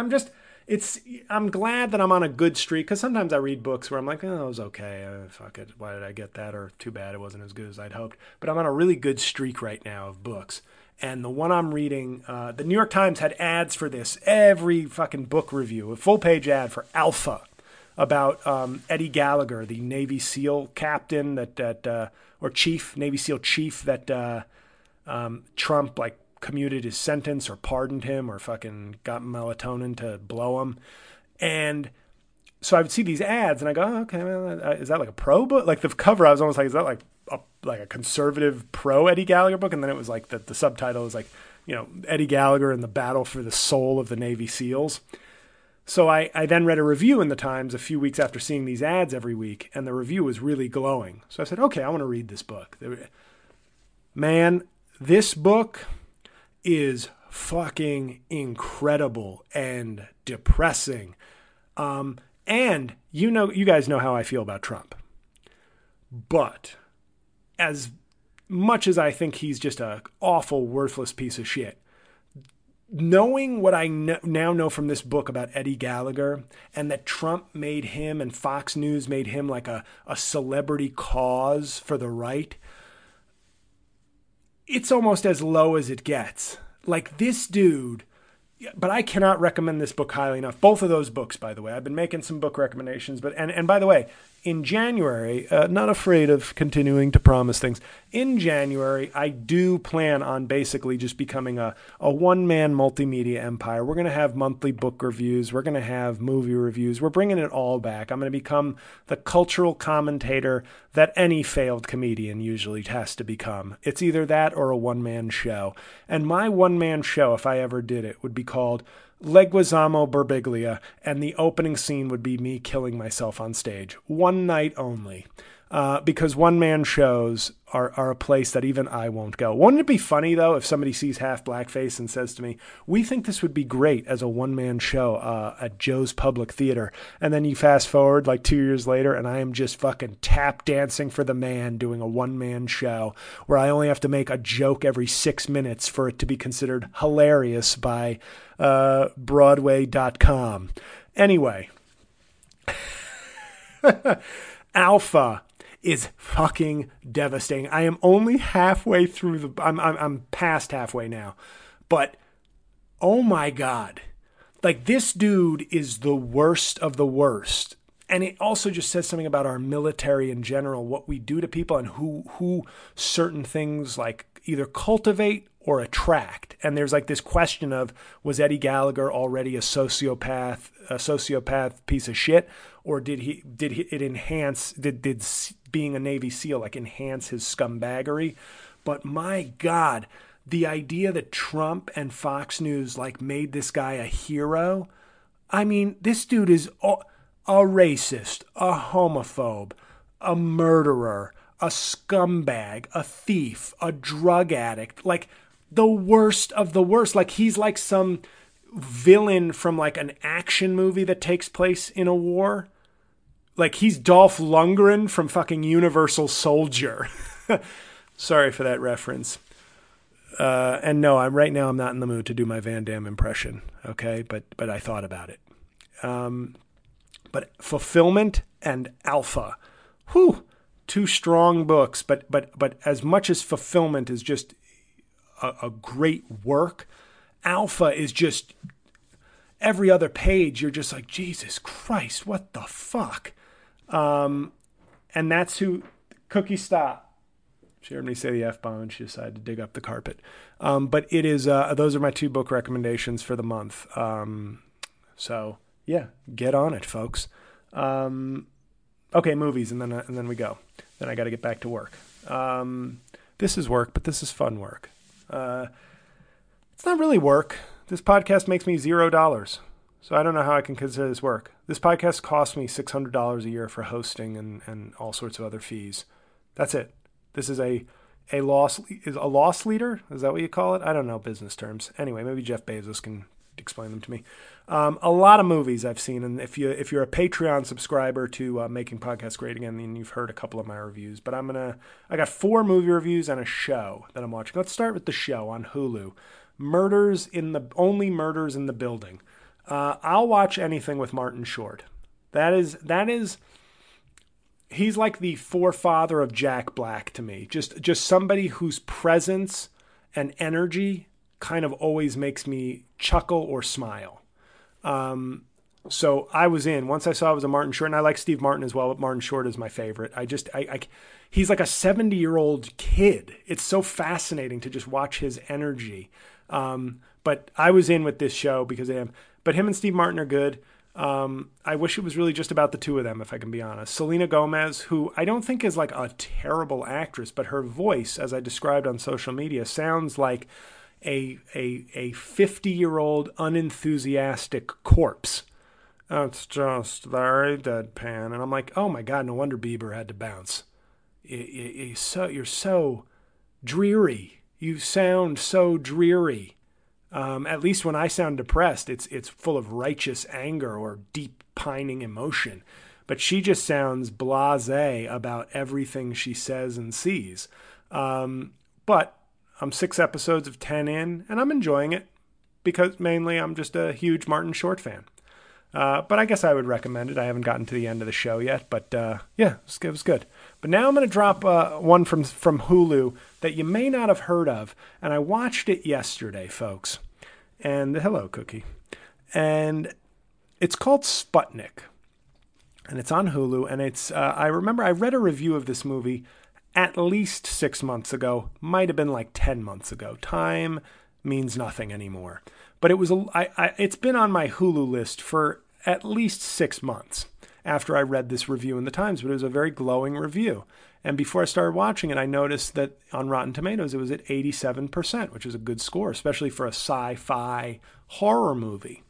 I'm glad that I'm on a good streak, because sometimes I read books where I'm like, oh, it was okay. Fuck it. Why did I get that? Or too bad it wasn't as good as I'd hoped. But I'm on a really good streak right now of books. And the one I'm reading, the New York Times had ads for this. Every fucking book review, a full-page ad for Alpha about Eddie Gallagher, the Navy SEAL captain or chief, Navy SEAL chief that Trump commuted his sentence or pardoned him or fucking got melatonin to blow him. And so I would see these ads and I go, oh, okay, well, is that like a pro book? Like the cover, I was almost like, is that like a conservative pro Eddie Gallagher book? And then it was like the subtitle was like, Eddie Gallagher and the battle for the soul of the Navy SEALs. So I then read a review in the Times a few weeks after seeing these ads every week, and the review was really glowing. So I said, okay, I want to read this book. Man, this book is fucking incredible and depressing. And you guys know how I feel about Trump. But as much as I think he's just an awful, worthless piece of shit, knowing what I now know from this book about Eddie Gallagher, and that Trump made him and Fox News made him like a celebrity cause for the right, it's almost as low as it gets. Like this dude, but I cannot recommend this book highly enough. Both of those books, by the way. I've been making some book recommendations, but and by the way, in January, not afraid of continuing to promise things. In January, I do plan on basically just becoming a one-man multimedia empire. We're going to have monthly book reviews. We're going to have movie reviews. We're bringing it all back. I'm going to become the cultural commentator that any failed comedian usually has to become. It's either that or a one-man show. And my one-man show, if I ever did it, would be called Leguizamo Birbiglia, and the opening scene would be me killing myself on stage. One night only. Because one-man shows are a place that even I won't go. Wouldn't it be funny, though, if somebody sees Half Blackface and says to me, we think this would be great as a one-man show at Joe's Public Theater, and then you fast forward like 2 years later, and I am just fucking tap dancing for the man doing a one-man show where I only have to make a joke every 6 minutes for it to be considered hilarious by Broadway.com. Anyway. Alpha is fucking devastating. I am only halfway through I'm past halfway now. But oh my God. Like, this dude is the worst of the worst. And it also just says something about our military in general, what we do to people and who certain things like either cultivate or attract. And there's like this question of, was Eddie Gallagher already a sociopath piece of shit? Or did being a Navy SEAL like enhance his scumbaggery? But my God, the idea that Trump and Fox News like made this guy a hero. I mean, this dude is a racist, a homophobe, a murderer, a scumbag, a thief, a drug addict, like the worst of the worst. Like, he's like some villain from like an action movie that takes place in a war. Like, he's Dolph Lundgren from fucking Universal Soldier. Sorry for that reference. And no, right now I'm not in the mood to do my Van Damme impression. Okay. But I thought about it. But Fulfillment and Alpha, two strong books. But as much as Fulfillment is just a great work, Alpha is just every other page. You're just like, Jesus Christ, what the fuck? And that's who Cookie stop. She heard me say the F-bomb and she decided to dig up the carpet. But it is, those are my 2 book recommendations for the month. So yeah, get on it, folks. Okay, movies, and then we go. Then I got to get back to work. This is work, but this is fun work. It's not really work. This podcast makes me $0. So I don't know how I can consider this work. This podcast costs me $600 a year for hosting and all sorts of other fees. That's it. This is a loss leader. Is that what you call it? I don't know business terms. Anyway, maybe Jeff Bezos can explain them to me. A lot of movies I've seen, and if you're a Patreon subscriber to Making Podcasts Great Again, then you've heard a couple of my reviews. But I got 4 movie reviews and a show that I'm watching. Let's start with the show on Hulu. Only Murders in the Building. I'll watch anything with Martin Short. That is. He's like the forefather of Jack Black to me. Just somebody whose presence and energy kind of always makes me chuckle or smile. So I was in. Once I saw it was a Martin Short, and I like Steve Martin as well, but Martin Short is my favorite. He's like a 70-year-old kid. It's so fascinating to just watch his energy. But I was in with this show because of him. But him and Steve Martin are good. I wish it was really just about the 2 of them, if I can be honest. Selena Gomez, who I don't think is like a terrible actress, but her voice, as I described on social media, sounds like a 50-year-old unenthusiastic corpse. It's just very deadpan. And I'm like, oh my God, no wonder Bieber had to bounce. You're so dreary. You sound so dreary. At least when I sound depressed, it's full of righteous anger or deep pining emotion. But she just sounds blasé about everything she says and sees. But I'm 6 episodes of 10 in, and I'm enjoying it because mainly I'm just a huge Martin Short fan. But I guess I would recommend it. I haven't gotten to the end of the show yet, but yeah, it was good. But now I'm going to drop one from Hulu that you may not have heard of, and I watched it yesterday, folks. And hello, Cookie. And it's called Sputnik, and it's on Hulu, and it's I remember I read a review of this movie at least 6 months ago, might have been like 10 months ago. Time means nothing anymore. But it was it's been on my Hulu list for at least 6 months after I read this review in the Times, but it was a very glowing review. And before I started watching it, I noticed that on Rotten Tomatoes, it was at 87%, which is a good score, especially for a sci-fi horror movie.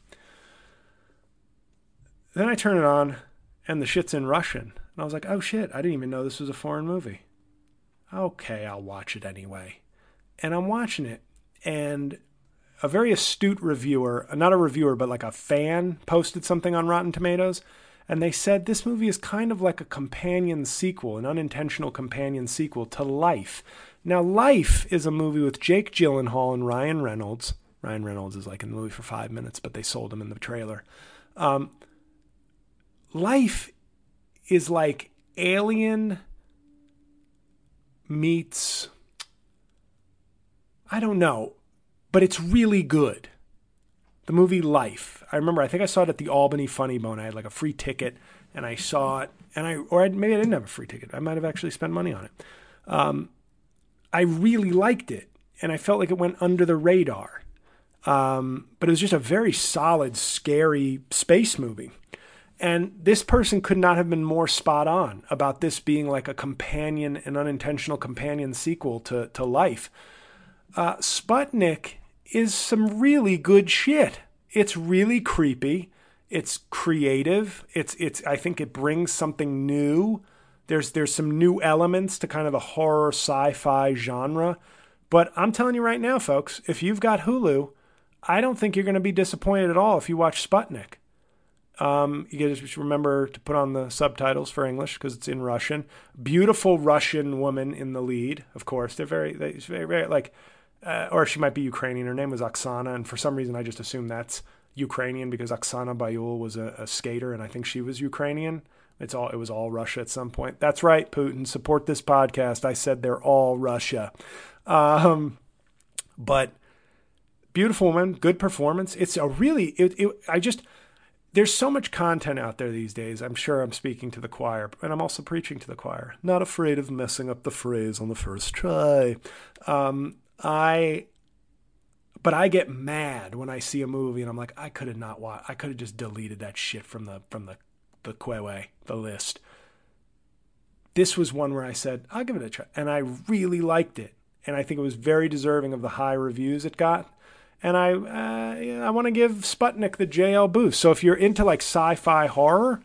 Then I turn it on, and the shit's in Russian. And I was like, oh shit, I didn't even know this was a foreign movie. Okay, I'll watch it anyway. And I'm watching it, and a very astute reviewer, not a reviewer, but like a fan, posted something on Rotten Tomatoes, and they said this movie is kind of like a companion sequel, an unintentional companion sequel to Life. Now, Life is a movie with Jake Gyllenhaal and Ryan Reynolds. Ryan Reynolds is like in the movie for 5 minutes, but they sold him in the trailer. Life is like Alien meets, I don't know, but it's really good. The movie Life. I remember, I think I saw it at the Albany Funny Bone. I had like a free ticket, and I saw it, and maybe I didn't have a free ticket. I might have actually spent money on it. I really liked it, and I felt like it went under the radar. But it was just a very solid, scary space movie. And this person could not have been more spot on about this being like a companion, an unintentional companion sequel to Life. Sputnik is some really good shit. It's really creepy. It's creative. I think it brings something new. There's some new elements to kind of the horror sci-fi genre. But I'm telling you right now, folks, if you've got Hulu, I don't think you're going to be disappointed at all if you watch Sputnik. You just remember to put on the subtitles for English because it's in Russian. Beautiful Russian woman in the lead, of course. They're very like, or she might be Ukrainian. Her name was Oksana, and for some reason I just assumed that's Ukrainian because Oksana Bayul was a skater, and I think she was Ukrainian. It was all Russia at some point. That's right, Putin. Support this podcast. I said they're all Russia. But beautiful woman, good performance. It's a really, there's so much content out there these days. I'm sure I'm speaking to the choir, and I'm also preaching to the choir. Not afraid of messing up the phrase on the first try. But I get mad when I see a movie and I'm like, I could have just deleted that shit from the Queue, the list. This was one where I said, I'll give it a try. And I really liked it. And I think it was very deserving of the high reviews it got. And I want to give Sputnik the JL boost. So if you're into like sci-fi horror,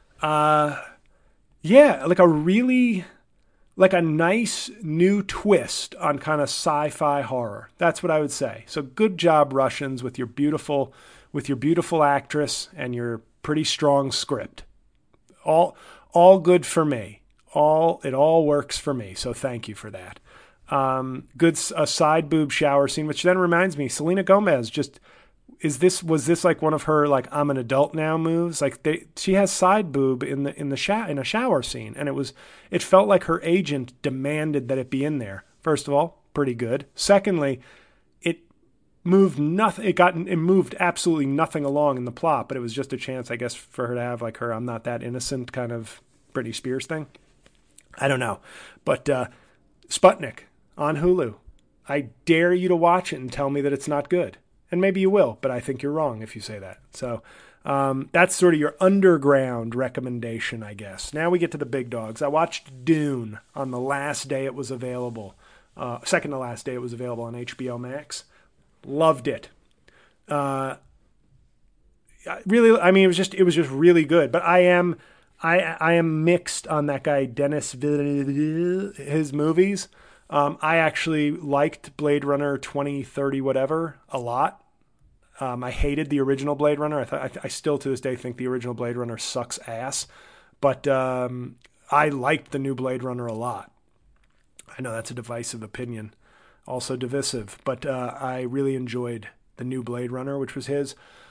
like a nice new twist on kind of sci-fi horror. That's what I would say. So good job, Russians, with your beautiful actress and your pretty strong script. All good for me. It all works for me. So thank you for that. A side boob shower scene, which then reminds me, Selena Gomez was this like one of her like I'm an adult now moves? Like she has side boob in a shower scene, and it felt like her agent demanded that it be in there. First of all, pretty good. Secondly, it moved nothing. It moved absolutely nothing along in the plot, but it was just a chance, I guess, for her to have like her I'm not that innocent kind of Britney Spears thing. I don't know, but Sputnik on Hulu. I dare you to watch it and tell me that it's not good. And maybe you will, but I think you're wrong if you say that. So that's sort of your underground recommendation, I guess. Now we get to the big dogs. I watched Dune on the last day it was available. Second to last day it was available on HBO Max. Loved it. Really, I mean, it was just really good. But I am mixed on that guy Denis Villeneuve, his movies. I actually liked Blade Runner 2030 whatever a lot. I hated the original Blade Runner. I still to this day think the original Blade Runner sucks ass. But I liked the new Blade Runner a lot. I know that's a divisive opinion, also divisive. But I really enjoyed the new Blade Runner, which was his.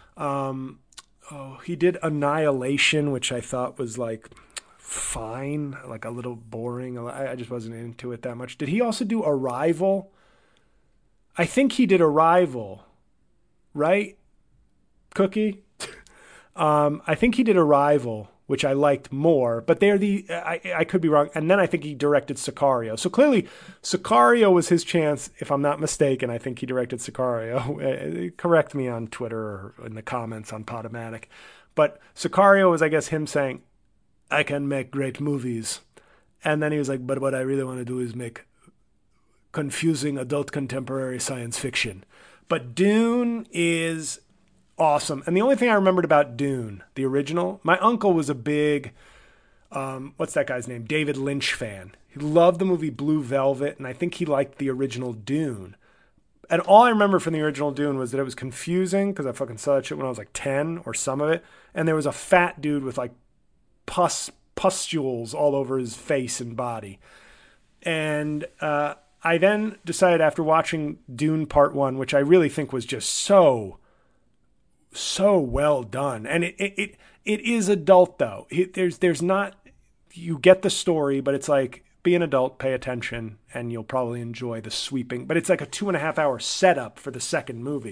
He did Annihilation, which I thought was like fine, like a little boring. I just wasn't into it that much. Did he also do Arrival? I think he did Arrival, right? Cookie? I think he did Arrival, which I liked more, but I could be wrong. And then I think he directed Sicario. So clearly Sicario was his chance, if I'm not mistaken. I think he directed Sicario. Correct me on Twitter or in the comments on Podomatic. But Sicario was, I guess, him saying, I can make great movies. And then he was like, but what I really want to do is make confusing adult contemporary science fiction. But Dune is awesome. And the only thing I remembered about Dune, the original, my uncle was a big, what's that guy's name? David Lynch fan. He loved the movie Blue Velvet, and I think he liked the original Dune. And all I remember from the original Dune was that it was confusing because I fucking saw that shit when I was like 10 or some of it. And there was a fat dude with like pustules all over his face and body. And I then decided after watching Dune Part 1, which I really think was just so well done. And it is adult though. There's not, you get the story, but it's like, be an adult, pay attention, and you'll probably enjoy the sweeping. But it's like a 2.5 hour setup for the second movie,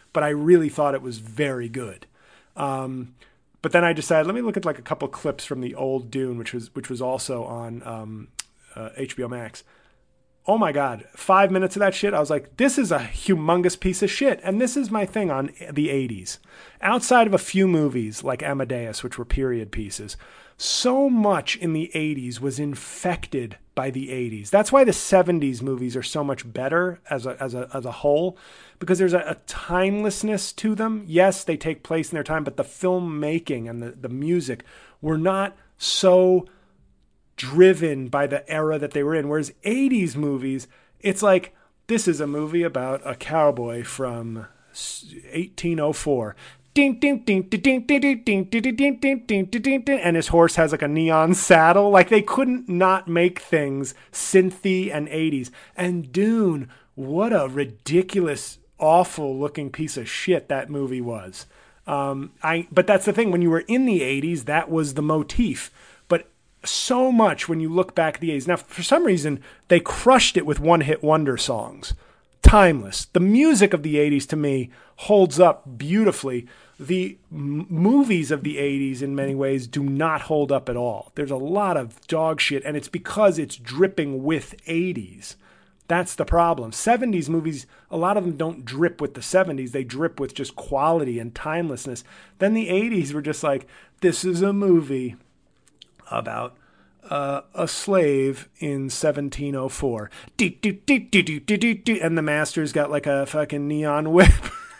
but I really thought it was very good. But then I decided, let me look at like a couple clips from the old Dune, which was also on HBO Max. Oh my God, 5 minutes of that shit. I was like, this is a humongous piece of shit. And this is my thing on the 80s. Outside of a few movies like Amadeus, which were period pieces, so much in the 80s was infected by the 80s. That's why the 70s movies are so much better as a whole, because there's a timelessness to them. Yes, they take place in their time, but the filmmaking and the music were not so driven by the era that they were in. Whereas 80s movies, it's like, this is a movie about a cowboy from 1804. And his horse has like a neon saddle. Like, they couldn't not make things synthy and 80s. And Dune, what a ridiculous, awful looking piece of shit that movie was. But that's the thing, when you were in the 80s, that was the motif. But so much when you look back at the 80s. Now, for some reason, they crushed it with one-hit wonder songs. Timeless. The music of the 80s, to me, holds up beautifully. The movies of the 80s, in many ways, do not hold up at all. There's a lot of dog shit, and it's because it's dripping with 80s. That's the problem. 70s movies, a lot of them don't drip with the 70s. They drip with just quality and timelessness. Then the 80s were just like, this is a movie about a slave in 1704. And the master's got like a fucking neon whip.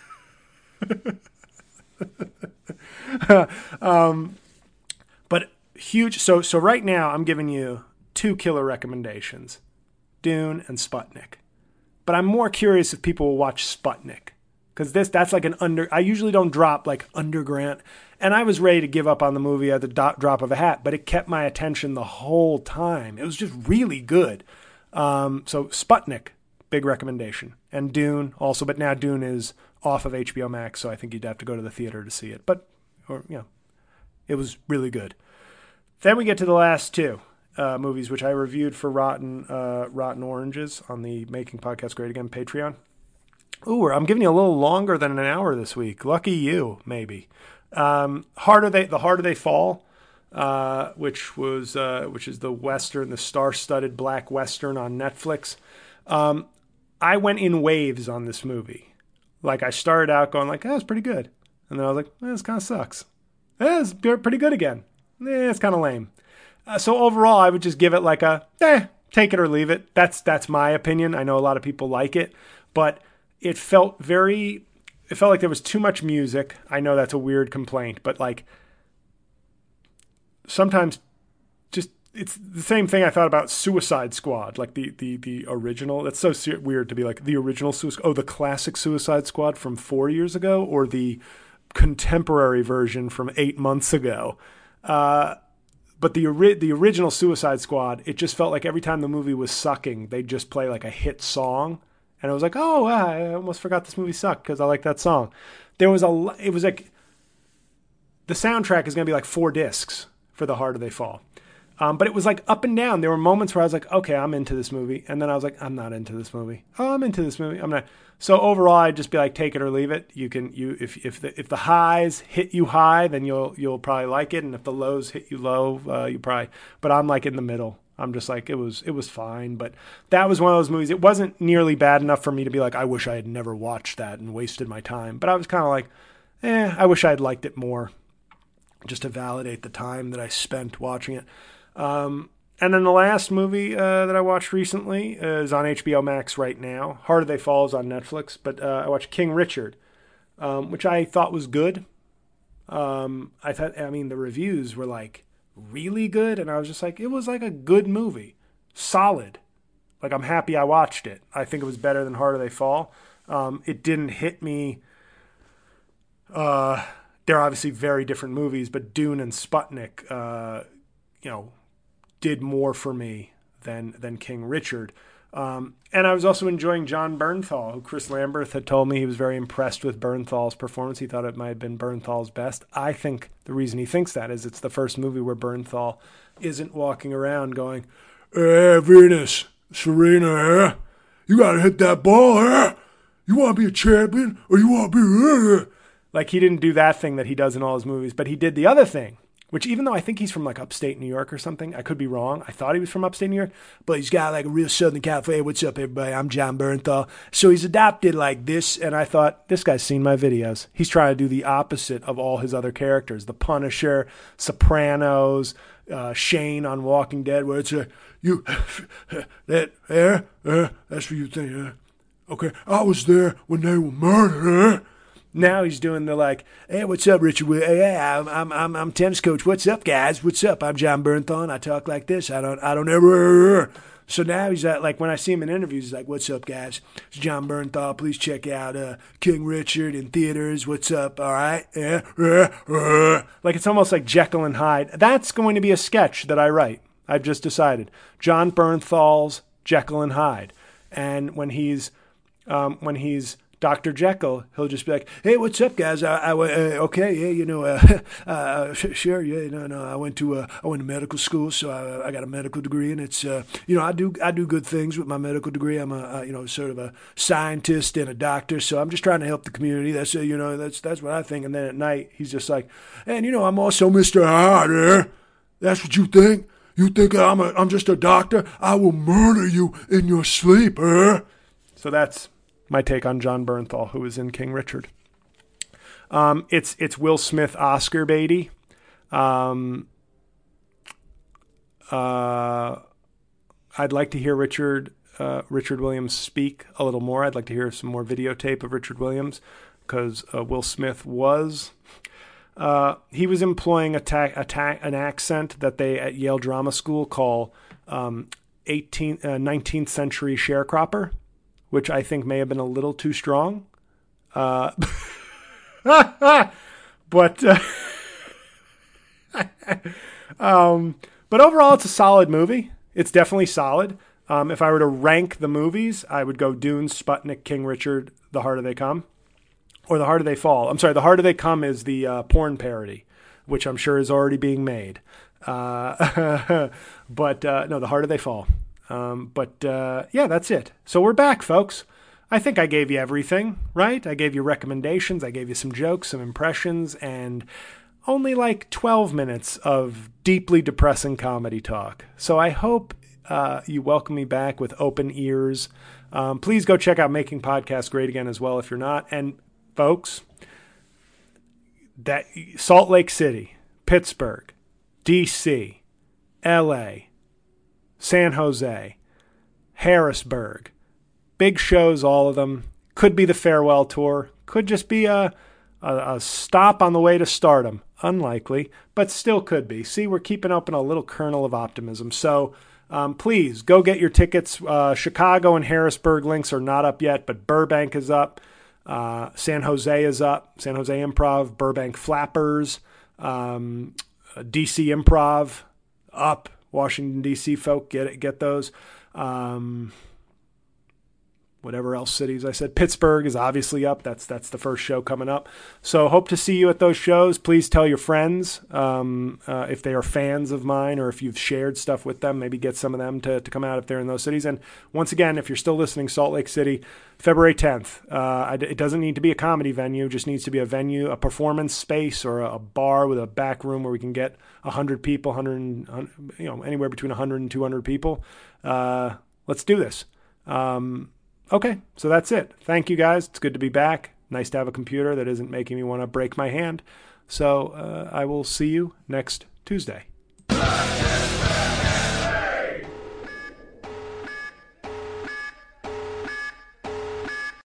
But huge. So right now I'm giving you two killer recommendations, Dune and Sputnik. But I'm more curious if people will watch Sputnik, because that's like I usually don't drop like Underground. And I was ready to give up on the movie at the drop of a hat, but it kept my attention the whole time. It was just really good. So Sputnik, big recommendation. And Dune also, but now Dune is off of HBO Max, so I think you'd have to go to the theater to see it. But, it was really good. Then we get to the last two movies, which I reviewed for Rotten Oranges on the Making Podcast Great Again Patreon. Ooh, I'm giving you a little longer than an hour this week. Lucky you, maybe. The Harder They Fall, which is the Western, the star-studded black Western on Netflix. I went in waves on this movie. Like, I started out going like, it's pretty good. And then I was like, this kind of sucks. It's pretty good again. It's kind of lame. So overall, I would just give it like a, take it or leave it. That's my opinion. I know a lot of people like it, but it felt like there was too much music. I know that's a weird complaint, but like sometimes just, it's the same thing I thought about Suicide Squad, like the original. That's so weird to be like the original the classic Suicide Squad from 4 years ago, or the contemporary version from 8 months ago. But the original Suicide Squad, it just felt like every time the movie was sucking, they'd just play like a hit song. And I was like, I almost forgot this movie sucked because I like that song. It was like, the soundtrack is going to be like 4 discs for The Harder They Fall. But it was like up and down. There were moments where I was like, okay, I'm into this movie. And then I was like, I'm not into this movie. Oh, I'm into this movie. I'm not. So overall, I'd just be like, take it or leave it. If the highs hit you high, then you'll probably like it. And if the lows hit you low, you probably, but I'm like in the middle. I'm just like, it was fine. But that was one of those movies. It wasn't nearly bad enough for me to be like, I wish I had never watched that and wasted my time. But I was kind of like, I wish I had liked it more, just to validate the time that I spent watching it. And then the last movie that I watched recently is on HBO Max right now. Harder They Fall is on Netflix, but I watched King Richard, which I thought was good. The reviews were like really good, and I was just like, it was like a good movie, solid. Like, I'm happy I watched it. I think it was better than Harder They Fall. It didn't hit me. They're obviously very different movies, but Dune and Sputnik, did more for me than King Richard. And I was also enjoying Jon Bernthal, who Chris Lambert had told me he was very impressed with Bernthal's performance. He thought it might have been Bernthal's best. I think the reason he thinks that is it's the first movie where Bernthal isn't walking around going, Venus, Serena, you got to hit that ball, You want to be a champion or you want to be... Like, he didn't do that thing that he does in all his movies, but he did the other thing, which even though I think he's from like upstate New York or something, I could be wrong. I thought he was from upstate New York, but he's got like a real Southern California. Hey, what's up, everybody? I'm John Bernthal. So he's adopted like this, and I thought, this guy's seen my videos. He's trying to do the opposite of all his other characters. The Punisher, Sopranos, Shane on Walking Dead, where it's you, that, that's what you think, okay, I was there when they were murdered, Now he's doing the like, hey, what's up, Richard? Hey, I'm tennis coach. What's up, guys? What's up? I'm John Bernthal, and I talk like this. I don't ever. So now he's at, like, when I see him in interviews, he's like, what's up, guys? It's John Bernthal. Please check out King Richard in theaters. What's up? All right? Yeah. Like, it's almost like Jekyll and Hyde. That's going to be a sketch that I write. I've just decided. John Bernthal's Jekyll and Hyde. And when he's Dr. Jekyll, he'll just be like, hey, what's up, guys? Okay, yeah, you know, sure, yeah, no, I went to medical school, so I got a medical degree, and it's, you know, I do good things with my medical degree. I'm sort of a scientist and a doctor, so I'm just trying to help the community. That's, that's what I think. And then at night, he's just like, and, you know, I'm also Mr. Harder. That's what you think? You think I'm just a doctor? I will murder you in your sleep, So that's my take on John Bernthal, who is in King Richard. It's Will Smith Oscar baity. I'd like to hear Richard Williams speak a little more. I'd like to hear some more videotape of Richard Williams, because Will Smith was he was employing an accent that they at Yale Drama School call 19th century sharecropper, which I think may have been a little too strong. But overall, it's a solid movie. It's definitely solid. If I were to rank the movies, I would go Dune, Sputnik, King Richard, The Harder They Come. Or The Harder They Fall. I'm sorry, The Harder They Come is the porn parody, which I'm sure is already being made. No, The Harder They Fall. Yeah, that's it. So we're back, folks. I think I gave you everything, right? I gave you recommendations. I gave you some jokes, some impressions, and only like 12 minutes of deeply depressing comedy talk. So I hope you welcome me back with open ears. Please go check out Making Podcasts Great Again as well if you're not. And folks, that Salt Lake City, Pittsburgh, D.C., L.A., San Jose, Harrisburg, big shows, all of them. Could be the farewell tour. Could just be a stop on the way to stardom. Unlikely, but still could be. See, we're keeping open a little kernel of optimism. So please go get your tickets. Chicago and Harrisburg links are not up yet, but Burbank is up. San Jose is up. San Jose Improv, Burbank Flappers, DC Improv up. Washington, D.C. folk, get those. Whatever else cities I said. Pittsburgh is obviously up. That's the first show coming up. So hope to see you at those shows. Please tell your friends if they are fans of mine, or if you've shared stuff with them, maybe get some of them to come out if they're in those cities. And once again, if you're still listening, Salt Lake City, February 10th. It doesn't need to be a comedy venue. It just needs to be a venue, a performance space, or a bar with a back room where we can get 100 people, anywhere between 100 and 200 people. Let's do this. Okay, so that's it. Thank you, guys. It's good to be back. Nice to have a computer that isn't making me want to break my hand. So I will see you next Tuesday.